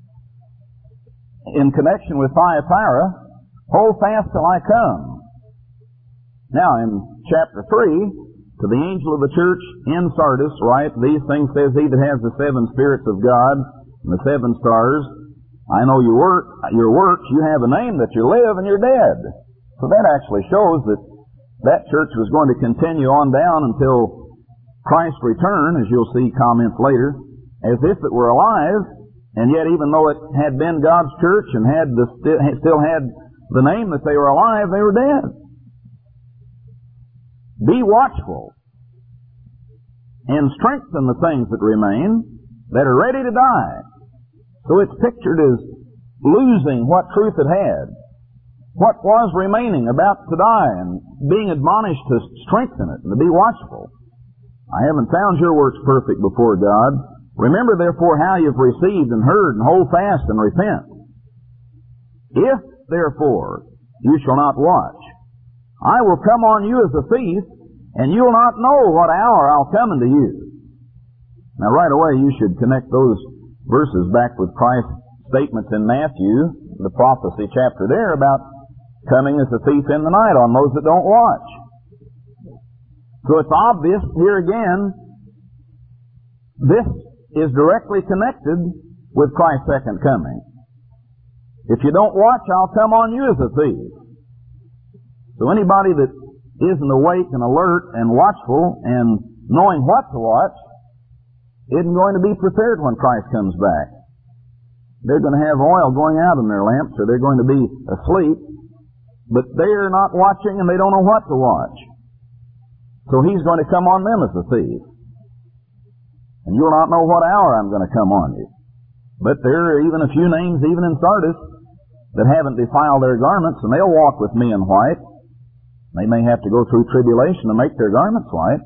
in connection with Thyatira, "Hold fast till I come." Now in chapter three, to the angel of the church in Sardis write, "These things says he that has the seven spirits of God and the seven stars. I know your work, your works, you have a name that you live and you're dead." So that actually shows that that church was going to continue on down until Christ's return, as you'll see comments later, as if it were alive, and yet even though it had been God's church and had the, still had the name that they were alive, they were dead. Be watchful and strengthen the things that remain that are ready to die. So it's pictured as losing what truth it had, what was remaining about to die, and being admonished to strengthen it and to be watchful. "I haven't found your works perfect before God. Remember therefore how you've received and heard, and hold fast and repent. If therefore you shall not watch, I will come on you as a thief, and you'll not know what hour I'll come unto you." Now right away you should connect those verses back with Christ's statements in Matthew, the prophecy chapter there, about coming as a thief in the night on those that don't watch. So it's obvious here again, this is directly connected with Christ's second coming. If you don't watch, I'll come on you as a thief. So anybody that isn't awake and alert and watchful and knowing what to watch isn't going to be prepared when Christ comes back. They're going to have oil going out in their lamps, or they're going to be asleep, but they're not watching and they don't know what to watch. So he's going to come on them as a thief. And you'll not know what hour I'm going to come on you. But there are even a few names, even in Sardis, that haven't defiled their garments, and they'll walk with me in white. They may have to go through tribulation to make their garments white.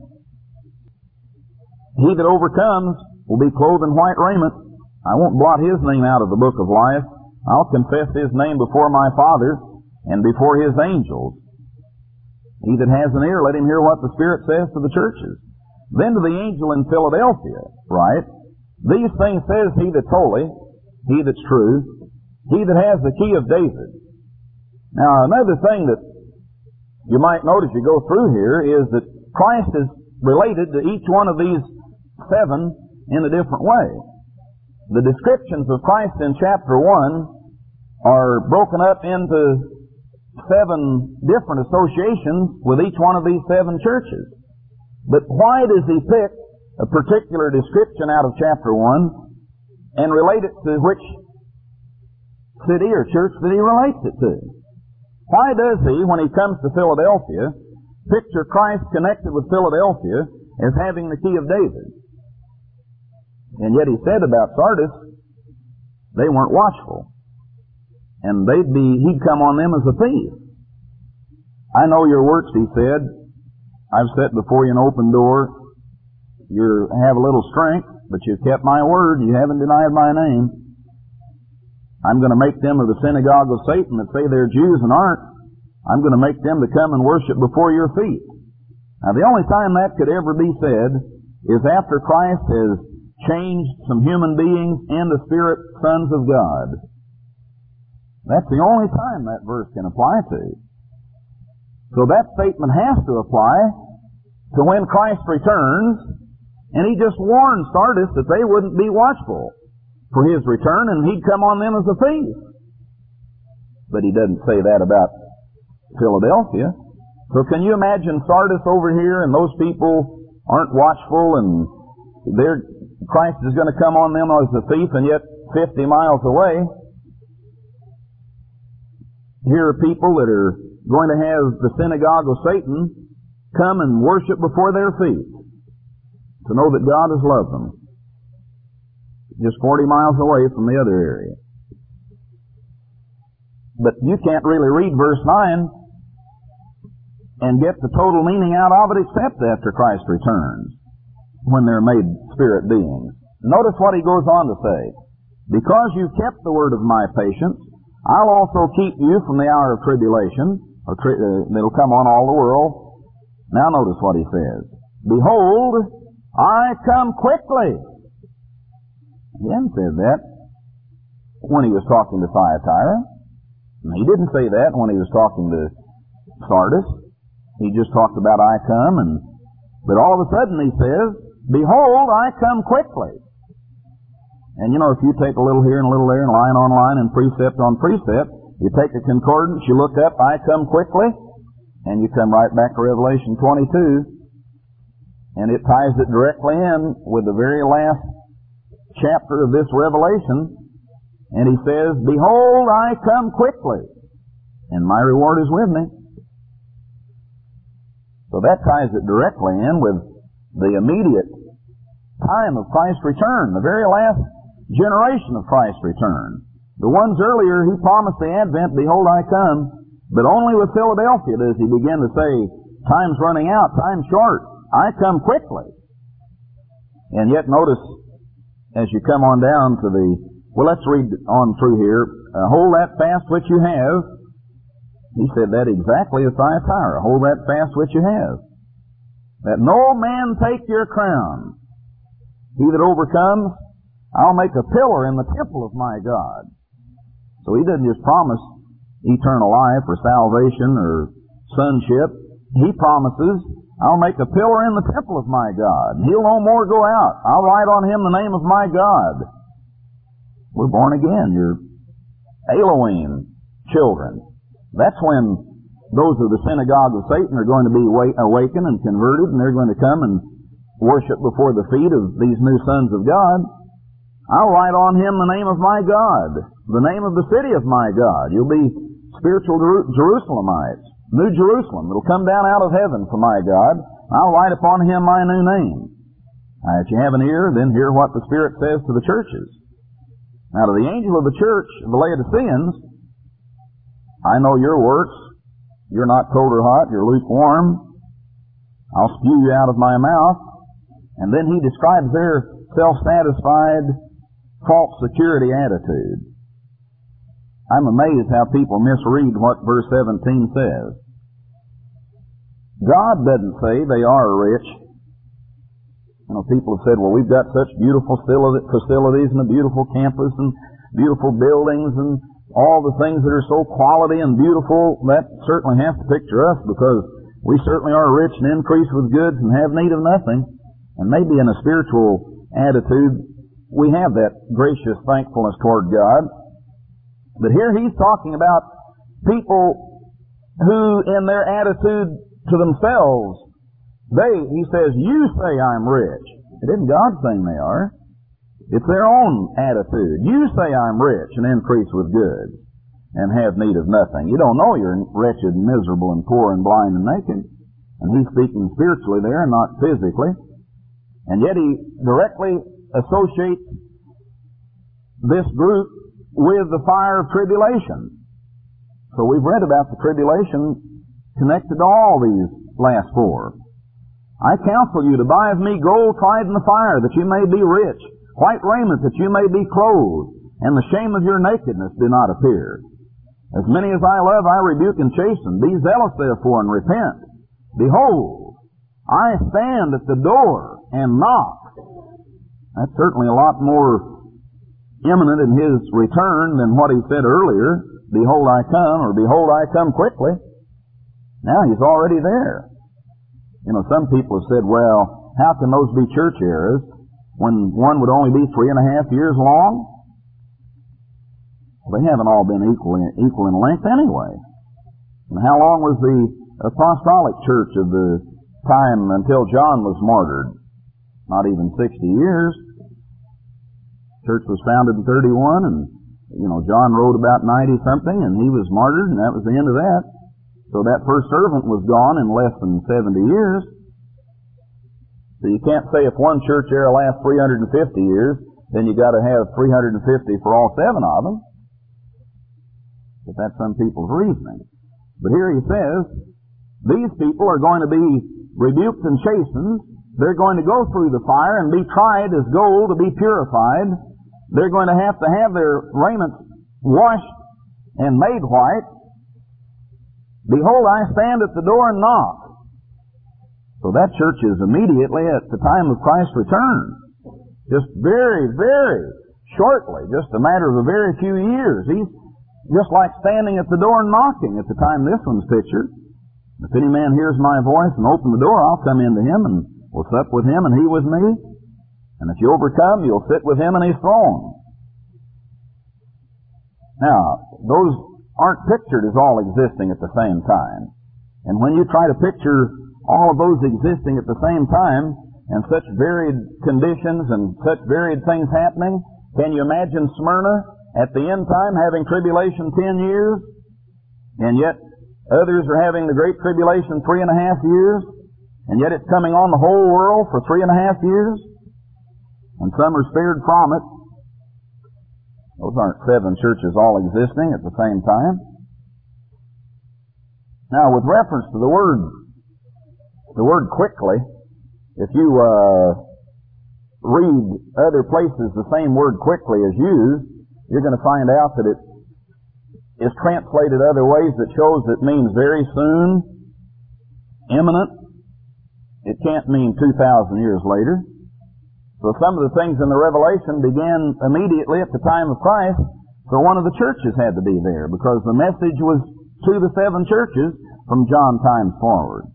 He that overcomes will be clothed in white raiment. I won't blot his name out of the book of life. I'll confess his name before my Father and before his angels. He that has an ear, let him hear what the Spirit says to the churches. Then to the angel in Philadelphia, right? "These things says he that's holy, he that's true, he that has the key of David." Now another thing that you might note as you go through here is that Christ is related to each one of these seven in a different way. The descriptions of Christ in chapter one are broken up into seven different associations with each one of these seven churches. But why does he pick a particular description out of chapter one and relate it to which city or church that he relates it to? Why does he, when he comes to Philadelphia, picture Christ connected with Philadelphia as having the key of David? And yet he said about Sardis, they weren't watchful. And they'd be, he'd come on them as a thief. "I know your works," he said. "I've set before you an open door. You have a little strength, but you've kept my word. You haven't denied my name. I'm going to make them of the synagogue of Satan that say they're Jews and aren't. I'm going to make them to come and worship before your feet. Now, the only time that could ever be said is after Christ has changed some human beings into spirit sons of God. That's the only time that verse can apply to. So that statement has to apply to when Christ returns, and he just warned Sardis that they wouldn't be watchful for his return, and he'd come on them as a thief. But he doesn't say that about Philadelphia. So can you imagine Sardis over here, and those people aren't watchful, and they're, Christ is going to come on them as a thief, and yet fifty miles away, here are people that are going to have the synagogue of Satan come and worship before their feet to know that God has loved them. Just forty miles away from the other area. But you can't really read verse nine and get the total meaning out of it except after Christ returns, when they're made spirit beings. Notice what he goes on to say. Because you've kept the word of my patience, I'll also keep you from the hour of tribulation, or tri- uh, that'll come on all the world. Now notice what he says. Behold, I come quickly. He hadn't said that when he was talking to Thyatira. He didn't say that when he was talking to Sardis. He just talked about I come, and but all of a sudden he says, behold, I come quickly. And you know, if you take a little here and a little there and line on line and precept on precept, you take a concordance, you look up, I come quickly, and you come right back to Revelation twenty-two, and it ties it directly in with the very last chapter of this Revelation, and he says, behold, I come quickly, and my reward is with me. So that ties it directly in with the immediate time of Christ's return, the very last generation of Christ's return. The ones earlier, he promised the advent, behold, I come, but only with Philadelphia does he begin to say, time's running out, time's short, I come quickly. And yet notice, as you come on down to the, well, let's read on through here, uh, hold that fast which you have. He said that exactly as Thyatira, hold that fast which you have. That no man take your crown. He that overcomes, I'll make a pillar in the temple of my God. So he doesn't just promise eternal life or salvation or sonship. He promises, I'll make a pillar in the temple of my God. He'll no more go out. I'll write on him the name of my God. We're born again. You're Elohim children. That's when those of the synagogue of Satan are going to be awakened and converted, and they're going to come and worship before the feet of these new sons of God. I'll write on him the name of my God, the name of the city of my God. You'll be spiritual Jer- Jerusalemites, New Jerusalem. It'll come down out of heaven from my God. I'll write upon him my new name. Now, if you have an ear, then hear what the Spirit says to the churches. Now, to the angel of the church of the Laodiceans, I know your works. You're not cold or hot. You're lukewarm. I'll spew you out of my mouth. And then he describes their self-satisfied, false security attitude. I'm amazed how people misread what verse seventeen says. God doesn't say they are rich. You know, people have said, well, we've got such beautiful facilities and a beautiful campus and beautiful buildings and all the things that are so quality and beautiful. That certainly has to picture us, because we certainly are rich and increase with goods and have need of nothing. And maybe in a spiritual attitude, we have that gracious thankfulness toward God. But here he's talking about people who, in their attitude to themselves, they, he says, you say I'm rich. It isn't God saying they are. It's their own attitude. You say I'm rich and increase with goods and have need of nothing. You don't know you're wretched and miserable and poor and blind and naked. And he's speaking spiritually there and not physically. And yet he directly associates this group with the fire of tribulation. So we've read about the tribulation connected to all these last four. I counsel you to buy of me gold tried in the fire, that you may be rich, white raiment, that you may be clothed, and the shame of your nakedness do not appear. As many as I love, I rebuke and chasten. Be zealous therefore and repent. Behold, I stand at the door and knock. That's certainly a lot more imminent in his return than what he said earlier. Behold, I come, or behold, I come quickly. Now he's already there. You know, some people have said, well, how can those be church eras when one would only be three and a half years long? Well, they haven't all been equal in, equal in length anyway. And how long was the apostolic church of the time until John was martyred? Not even sixty years. Church was founded in thirty-one, and, you know, John wrote about ninety something, and he was martyred, and that was the end of that. So that first servant was gone in less than seventy years. So you can't say if one church era lasts three hundred fifty years, then you got to have three hundred fifty for all seven of them. But that's some people's reasoning. But here he says, these people are going to be rebuked and chastened. They're going to go through the fire and be tried as gold to be purified. They're going to have to have their raiment washed and made white. Behold, I stand at the door and knock. So that church is immediately at the time of Christ's return. Just very, very shortly, just a matter of a very few years. He's just like standing at the door and knocking at the time this one's pictured. If any man hears my voice and open the door, I'll come into him and will sup with him and he with me. And if you overcome, you'll sit with him in his throne. Now, those aren't pictured as all existing at the same time. And when you try to picture all of those existing at the same time, and such varied conditions and such varied things happening, can you imagine Smyrna at the end time having tribulation ten years, and yet others are having the great tribulation three and a half years, and yet it's coming on the whole world for three and a half years, and some are spared from it. Those aren't seven churches all existing at the same time. Now, with reference to the word, the word quickly, if you uh, read other places the same word quickly is used, you're going to find out that it is translated other ways that shows it means very soon, imminent. It can't mean two thousand years later. So some of the things in the Revelation began immediately at the time of Christ, so one of the churches had to be there, because the message was to the seven churches from John times forward.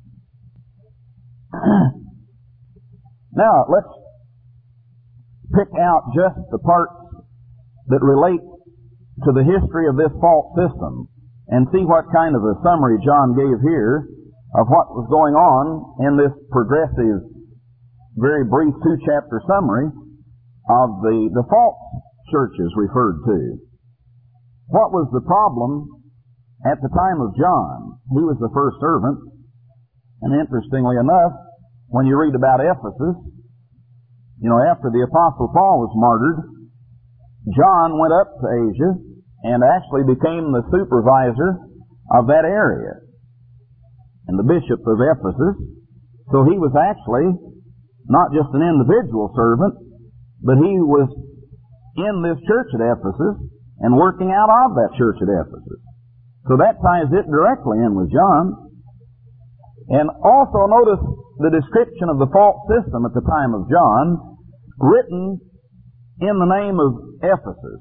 Now, let's pick out just the parts that relate to the history of this false system and see what kind of a summary John gave here of what was going on in this progressive, very brief two-chapter summary of the, the false churches referred to. What was the problem at the time of John? He was the first servant, and interestingly enough, when you read about Ephesus, you know, after the Apostle Paul was martyred, John went up to Asia and actually became the supervisor of that area and the bishop of Ephesus. So he was actually not just an individual servant, but he was in this church at Ephesus and working out of that church at Ephesus. So that ties it directly in with John. And also notice the description of the false system at the time of John, written in the name of Ephesus.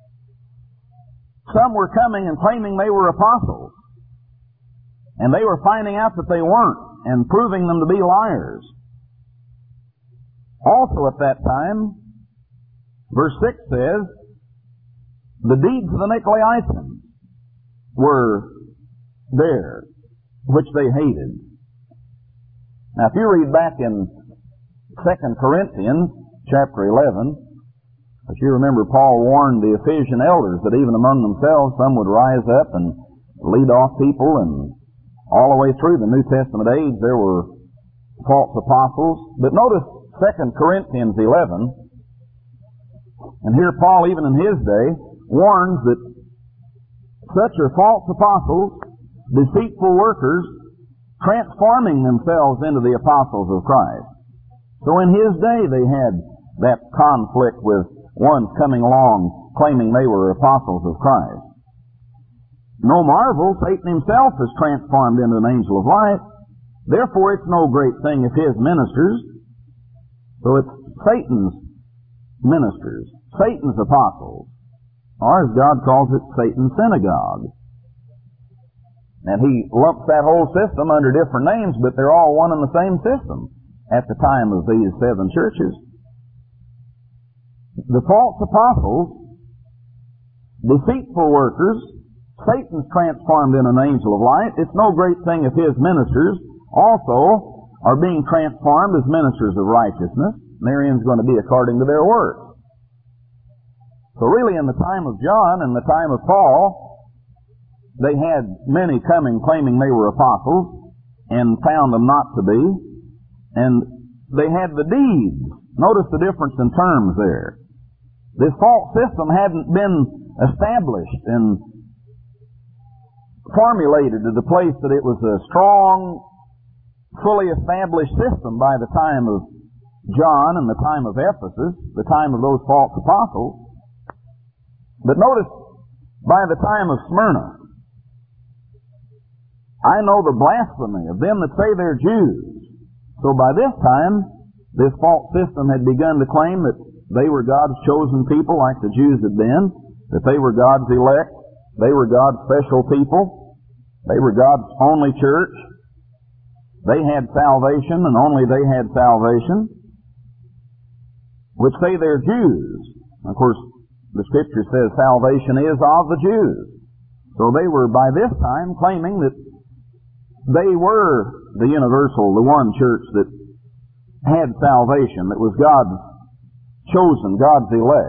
Some were coming and claiming they were apostles, and they were finding out that they weren't and proving them to be liars. Also at that time, verse six says, the deeds of the Nicolaitans were there, which they hated. Now, if you read back in Second Corinthians chapter eleven, if you remember, Paul warned the Ephesian elders that even among themselves some would rise up and lead off people, and all the way through the New Testament age there were false apostles. But notice Second Corinthians eleven, and here Paul, even in his day, warns that such are false apostles, deceitful workers, transforming themselves into the apostles of Christ. So in his day they had that conflict with ones coming along claiming they were apostles of Christ. No marvel, Satan himself is transformed into an angel of light. Therefore, it's no great thing if his ministers, so it's Satan's ministers, Satan's apostles, or as God calls it, Satan's synagogue. And he lumps that whole system under different names, but they're all one and the same system at the time of these seven churches. The false apostles, deceitful workers, Satan's transformed in an angel of light. It's no great thing if his ministers also are being transformed as ministers of righteousness. Therein is going to be according to their works. So really in the time of John and the time of Paul, they had many coming claiming they were apostles and found them not to be. And they had the deeds. Notice the difference in terms there. This false system hadn't been established and formulated to the place that it was a strong, fully established system by the time of John and the time of Ephesus, the time of those false apostles. But notice, by the time of Smyrna, I know the blasphemy of them that say they're Jews. So by this time, this false system had begun to claim that they were God's chosen people like the Jews had been, that they were God's elect, they were God's special people, they were God's only church, they had salvation and only they had salvation, which say they're Jews. Of course, the Scripture says salvation is of the Jews. So they were by this time claiming that they were the universal, the one church that had salvation, that was God's chosen, God's elect.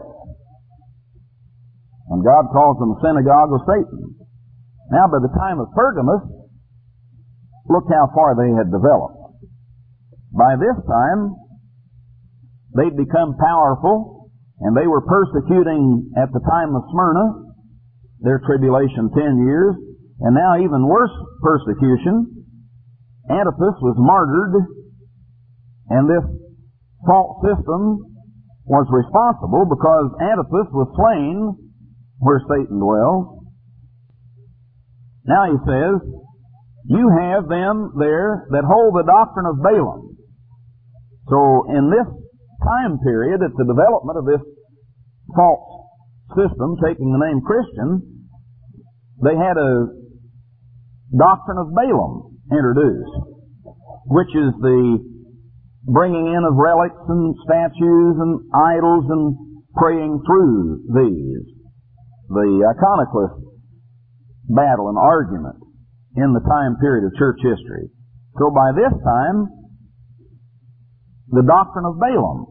And God calls them a synagogue of Satan. Now, by the time of Pergamos, look how far they had developed. By this time, they'd become powerful, and they were persecuting at the time of Smyrna, their tribulation ten years, and now even worse persecution. Antipas was martyred, and this false system was responsible because Antipas was slain where Satan dwells. Now he says, you have them there that hold the doctrine of Balaam. So in this time period, at the development of this false system, taking the name Christian, they had a doctrine of Balaam introduced, which is the bringing in of relics and statues and idols and praying through these. The iconoclast battle and argument in the time period of church history. So by this time, the doctrine of Balaam,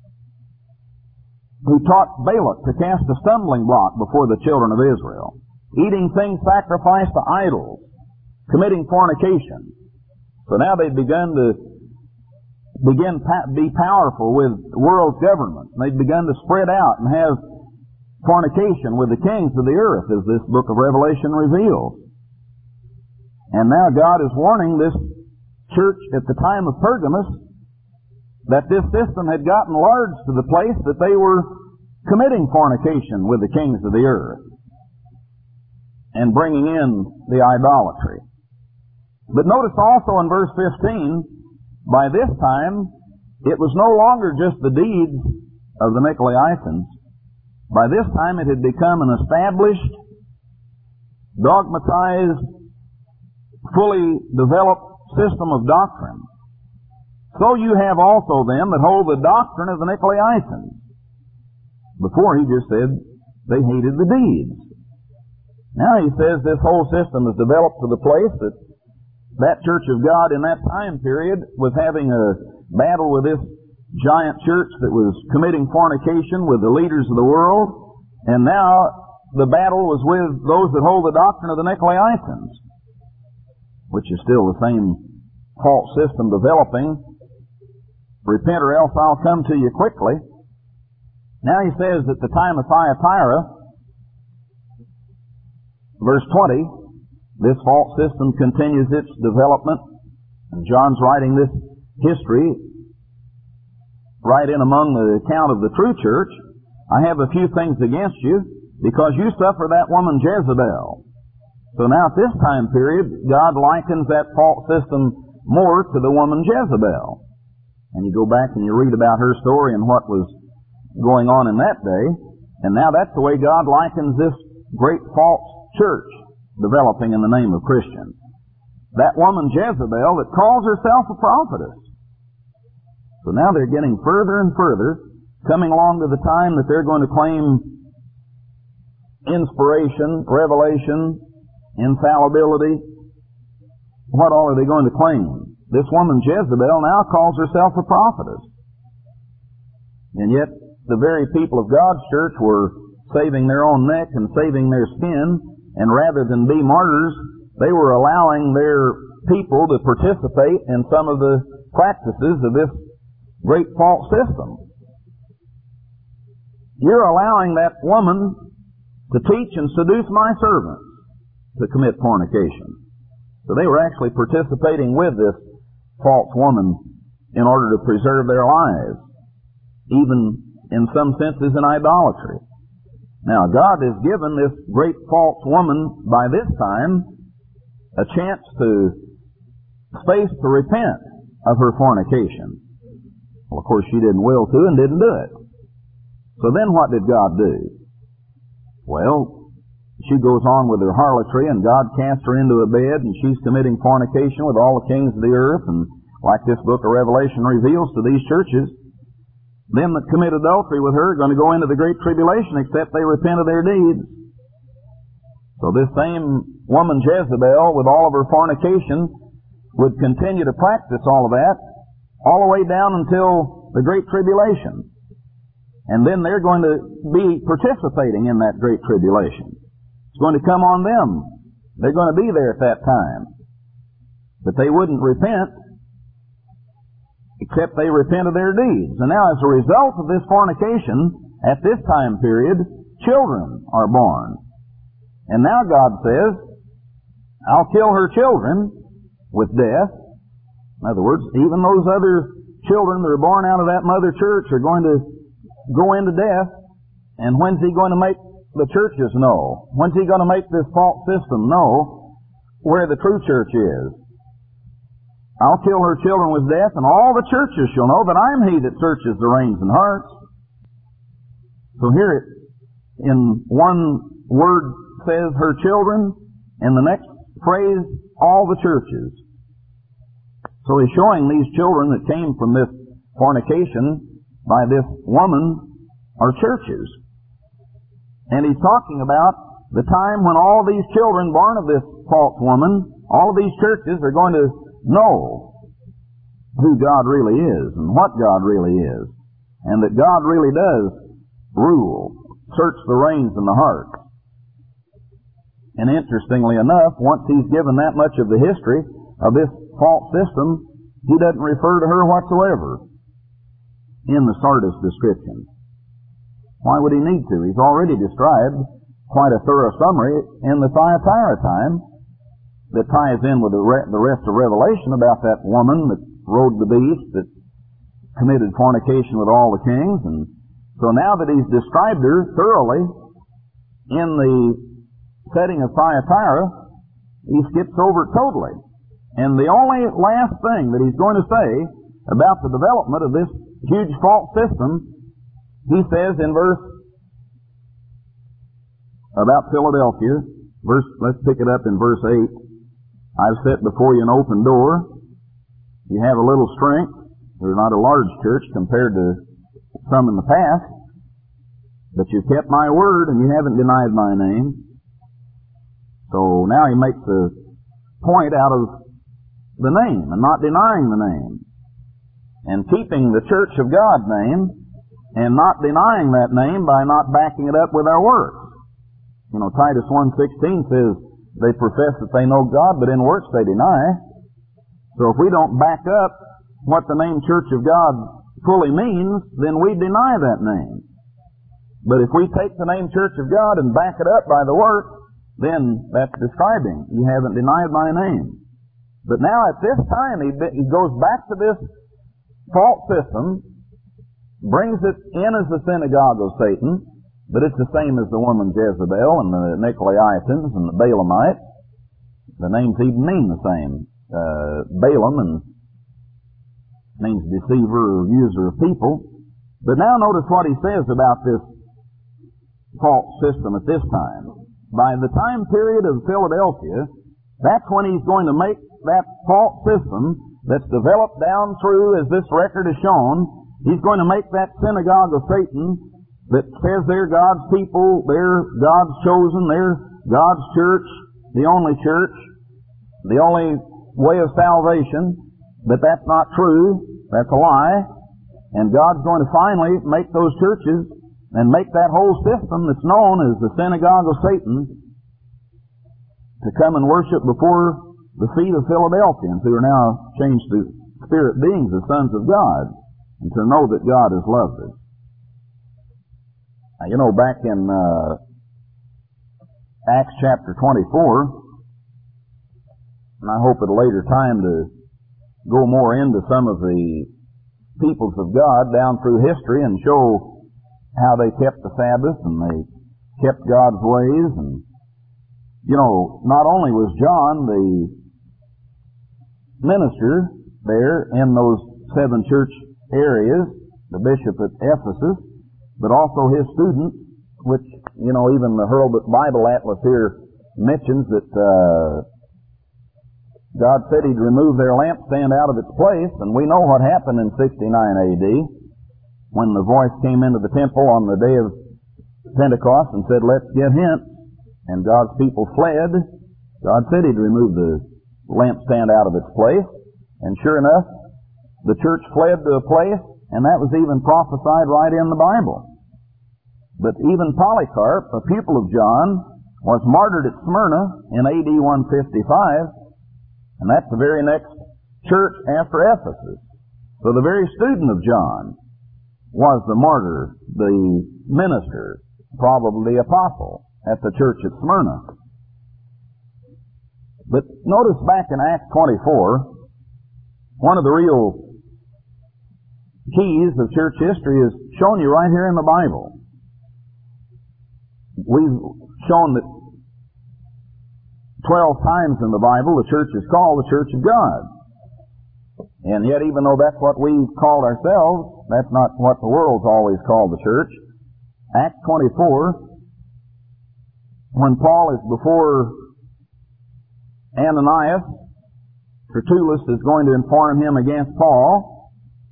who taught Balak to cast a stumbling block before the children of Israel, eating things sacrificed to idols, committing fornication. So now they'd begun to begin pa- be powerful with world government. They'd begun to spread out and have fornication with the kings of the earth, as this book of Revelation reveals. And now God is warning this church at the time of Pergamos that this system had gotten large to the place that they were committing fornication with the kings of the earth and bringing in the idolatry. But notice also in verse fifteen, by this time, it was no longer just the deeds of the Nicolaitans. By this time it had become an established, dogmatized, fully developed system of doctrine. So you have also them that hold the doctrine of the Nicolaitans. Before he just said they hated the deeds. Now he says this whole system has developed to the place that that church of God in that time period was having a battle with this giant church that was committing fornication with the leaders of the world. And now the battle was with those that hold the doctrine of the Nicolaitans, which is still the same false system developing. Repent or else I'll come to you quickly. Now he says at the time of Thyatira, verse twenty, this false system continues its development. And John's writing this history right in among the account of the true church. I have a few things against you, because you suffer that woman Jezebel. So now at this time period, God likens that false system more to the woman Jezebel. And you go back and you read about her story and what was going on in that day, and now that's the way God likens this great false church developing in the name of Christians. That woman Jezebel that calls herself a prophetess. So now they're getting further and further, coming along to the time that they're going to claim inspiration, revelation, infallibility. What all are they going to claim? This woman Jezebel now calls herself a prophetess. And yet the very people of God's church were saving their own neck and saving their skin, and rather than be martyrs, they were allowing their people to participate in some of the practices of this great false system. You're allowing that woman to teach and seduce my servants to commit fornication. So they were actually participating with this false woman in order to preserve their lives, even in some senses in idolatry. Now, God has given this great false woman by this time a chance to space to repent of her fornication. Well, of course, she didn't will to and didn't do it. So then what did God do? Well, she goes on with her harlotry, and God casts her into a bed, and she's committing fornication with all the kings of the earth, and like this book of Revelation reveals to these churches, them that commit adultery with her are going to go into the great tribulation except they repent of their deeds. So this same woman Jezebel, with all of her fornication, would continue to practice all of that all the way down until the great tribulation. And then they're going to be participating in that great tribulation. It's going to come on them. They're going to be there at that time. But they wouldn't repent except they repent of their deeds. And now as a result of this fornication, at this time period, children are born. And now God says, I'll kill her children with death. In other words, even those other children that are born out of that mother church are going to go into death. And when's He going to make the churches know? When's He going to make this false system know where the true church is? I'll kill her children with death, and all the churches shall know that I am He that searches the reins and hearts. So here it, in one word says her children, and the next phrase, all the churches. So He's showing these children that came from this fornication by this woman are churches. And He's talking about the time when all these children born of this false woman, all of these churches are going to know who God really is and what God really is, and that God really does rule, search the reins and the heart. And interestingly enough, once He's given that much of the history of this false system, He doesn't refer to her whatsoever in the Sardis description. Why would He need to? He's already described quite a thorough summary in the Thyatira time that ties in with the, re- the rest of Revelation about that woman that rode the beast, that committed fornication with all the kings. And so now that He's described her thoroughly in the setting of Thyatira, He skips over it totally. And the only last thing that He's going to say about the development of this huge false system, He says in verse, about Philadelphia, verse, let's pick it up in verse eight. I've set before you an open door. You have a little strength. You're not a large church compared to some in the past, but you've kept my word and you haven't denied my name. So now he makes a point out of the name and not denying the name, and keeping the church of God name and not denying that name by not backing it up with our works. You know, Titus one sixteen says, they profess that they know God, but in works they deny. So if we don't back up what the name Church of God fully means, then we deny that name. But if we take the name Church of God and back it up by the work, then that's describing, you haven't denied my name. But now at this time, he, he goes back to this false system brings it in as the synagogue of Satan, but it's the same as the woman Jezebel and the Nicolaitans and the Balaamites. The names even mean the same. Uh, Balaam and means deceiver or user of people. But now notice what he says about this false system at this time. By the time period of Philadelphia, that's when he's going to make that false system that's developed down through, as this record has shown, he's going to make that synagogue of Satan that says they're God's people, they're God's chosen, they're God's church, the only church, the only way of salvation, but that's not true. That's a lie. And God's going to finally make those churches and make that whole system that's known as the synagogue of Satan to come and worship before the feet of Philadelphians who are now changed to spirit beings, the sons of God, and to know that God has loved us. Now, you know, back in uh, Acts chapter twenty-four, and I hope at a later time to go more into some of the peoples of God down through history and show how they kept the Sabbath and they kept God's ways. And, you know, not only was John the minister there in those seven church areas, the bishop at Ephesus, but also his students, which, you know, even the Hurlbut Bible Atlas here mentions that uh, God said He'd remove their lampstand out of its place, and we know what happened in sixty-nine A D when the voice came into the temple on the day of Pentecost and said, "Let's get hence," and God's people fled. God said He'd remove the lampstand out of its place, and sure enough, the church fled to a place, and that was even prophesied right in the Bible. But even Polycarp, a pupil of John, was martyred at Smyrna in A D one fifty-five, and that's the very next church after Ephesus. So the very student of John was the martyr, the minister, probably the apostle at the church at Smyrna. But notice back in Acts twenty-four, one of the real keys of church history is shown you right here in the Bible. We've shown that twelve times in the Bible the church is called the Church of God. And yet, even though that's what we've called ourselves, that's not what the world's always called the church. Acts twenty-four, when Paul is before Ananias, Tertullus is going to inform him against Paul.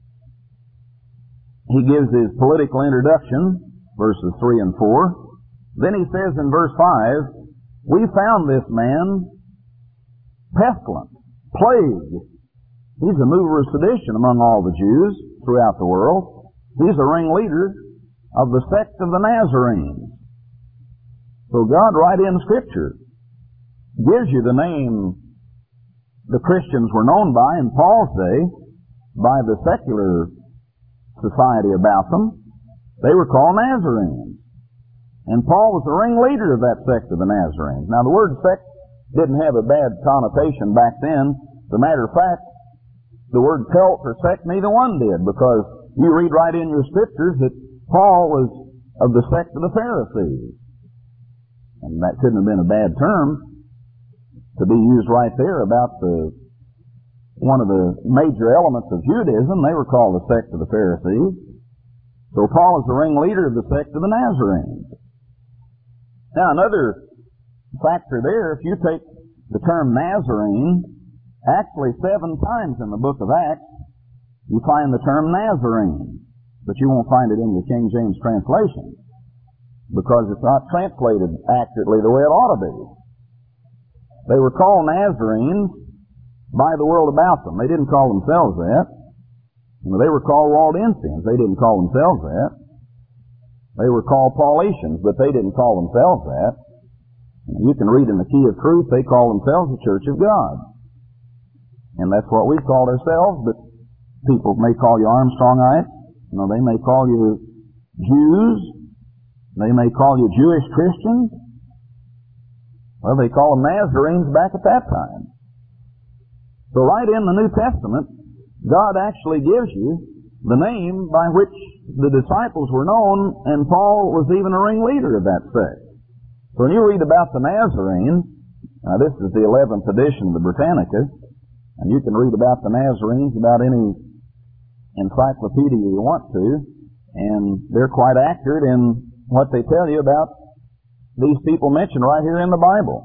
He gives his political introduction, verses three and four. Then he says in verse five, "We found this man pestilent, plague. He's a mover of sedition among all the Jews throughout the world. He's a ringleader of the sect of the Nazarenes." So God, right in Scripture, gives you the name the Christians were known by in Paul's day, by the secular society about them. They were called Nazarenes. And Paul was the ringleader of that sect of the Nazarenes. Now, the word sect didn't have a bad connotation back then. As a matter of fact, the word cult or sect, neither one did, because you read right in your scriptures that Paul was of the sect of the Pharisees. And that couldn't have been a bad term to be used right there about the one of the major elements of Judaism. They were called the sect of the Pharisees. So Paul is the ringleader of the sect of the Nazarenes. Now, another factor there, if you take the term Nazarene, actually seven times in the book of Acts, you find the term Nazarene, but you won't find it in the King James translation, because it's not translated accurately the way it ought to be. They were called Nazarenes by the world about them. They didn't call themselves that. They were called Waldensians. They didn't call themselves that. They were called Paulicians, but they didn't call themselves that. You can read in the Key of Truth, they call themselves the Church of God. And that's what we called ourselves, but people may call you Armstrongites. You know, they may call you Jews. They may call you Jewish Christians. Well, they call them Nazarenes back at that time. So right in the New Testament, God actually gives you the name by which the disciples were known, and Paul was even a ringleader of that sect. So when you read about the Nazarenes, now this is the eleventh edition of the Britannica, and you can read about the Nazarenes about any encyclopedia you want to, and they're quite accurate in what they tell you about these people mentioned right here in the Bible.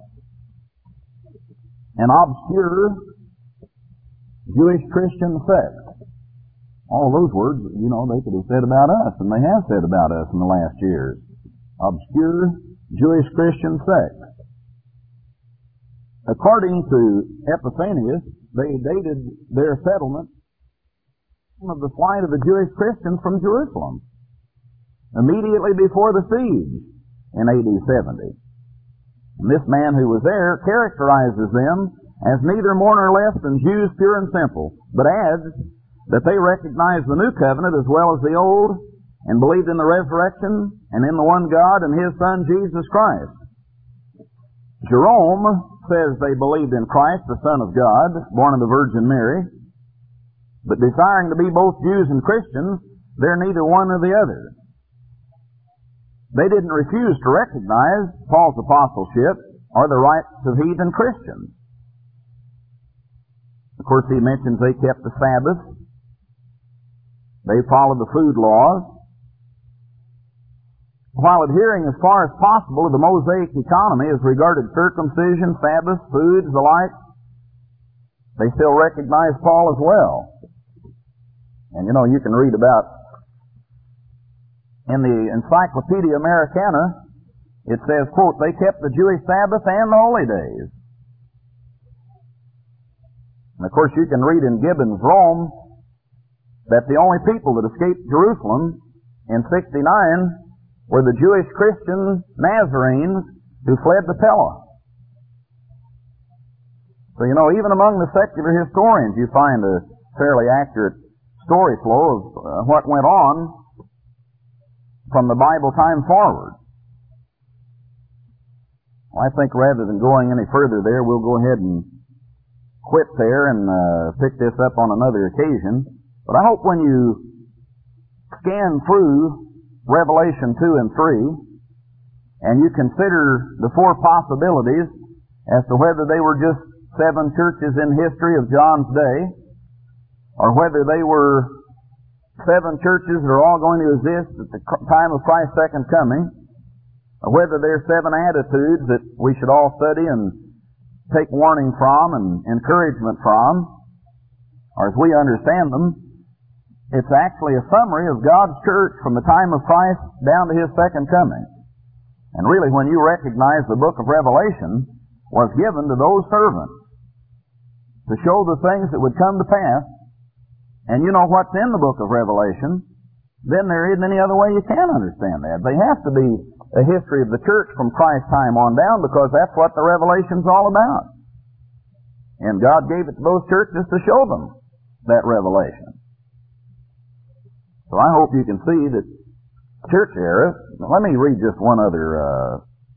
An obscure Jewish Christian sect. All those words, you know, they could have said about us, and they have said about us in the last years. Obscure Jewish Christian sect. According to Epiphanius, they dated their settlement of the flight of the Jewish Christians from Jerusalem, immediately before the siege in A D seventy. And this man who was there characterizes them as neither more nor less than Jews pure and simple, but adds that they recognized the new covenant as well as the old, and believed in the resurrection and in the one God and His Son Jesus Christ. Jerome says they believed in Christ, the Son of God, born of the Virgin Mary, but desiring to be both Jews and Christians, they're neither one nor the other. They didn't refuse to recognize Paul's apostleship or the rights of heathen Christians. Of course, he mentions they kept the Sabbath. They followed the food laws, while adhering as far as possible to the Mosaic economy as regarded circumcision, Sabbath, foods, the like. They still recognized Paul as well. And you know, you can read about, in the Encyclopedia Americana, it says, quote, they kept the Jewish Sabbath and the holy days. And of course, you can read in Gibbon's Rome that the only people that escaped Jerusalem in sixty-nine were the Jewish Christian Nazarenes who fled to Pella. So, you know, even among the secular historians, you find a fairly accurate story flow of uh, what went on from the Bible time forward. Well, I think rather than going any further there, we'll go ahead and quit there and uh, pick this up on another occasion. But I hope when you scan through Revelation two and three, and you consider the four possibilities as to whether they were just seven churches in history of John's day, or whether they were seven churches that are all going to exist at the time of Christ's second coming, or whether they're seven attitudes that we should all study and take warning from and encouragement from, or as we understand them, it's actually a summary of God's church from the time of Christ down to His second coming. And really, when you recognize the book of Revelation was given to those servants to show the things that would come to pass, and you know what's in the book of Revelation, then there isn't any other way you can understand that. They have to be a history of the church from Christ's time on down, because that's what the Revelation's all about. And God gave it to those churches to show them that revelation. So I hope you can see that church era. Let me read just one other. Uh,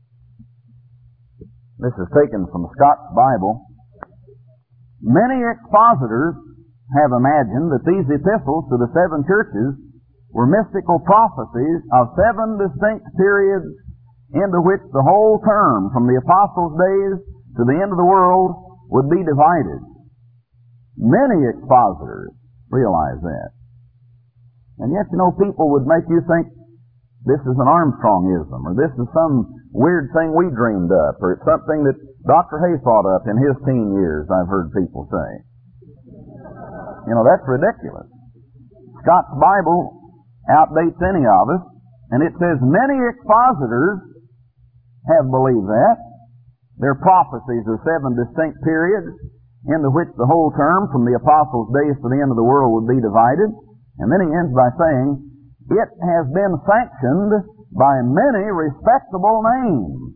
this is taken from Scott's Bible. Many expositors have imagined that these epistles to the seven churches were mystical prophecies of seven distinct periods into which the whole term from the apostles' days to the end of the world would be divided. Many expositors realize that. And yet, you know, people would make you think this is an Armstrongism, or this is some weird thing we dreamed up, or it's something that Doctor Hay thought up in his teen years, I've heard people say. You know, that's ridiculous. Scott's Bible outdates any of us, and it says many expositors have believed that. They're prophecies of seven distinct periods into which the whole term from the apostles' days to the end of the world would be divided. And then he ends by saying, it has been sanctioned by many respectable names,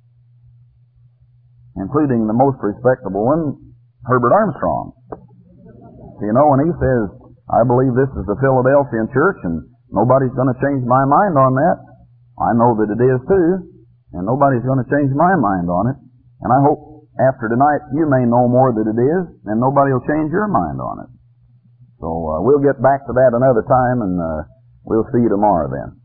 including the most respectable one, Herbert Armstrong. So, you know, when he says, I believe this is the Philadelphian church and nobody's going to change my mind on that, I know that it is too, and nobody's going to change my mind on it. And I hope after tonight you may know more that it is, and nobody will change your mind on it. So uh, we'll get back to that another time and uh, We'll see you tomorrow then.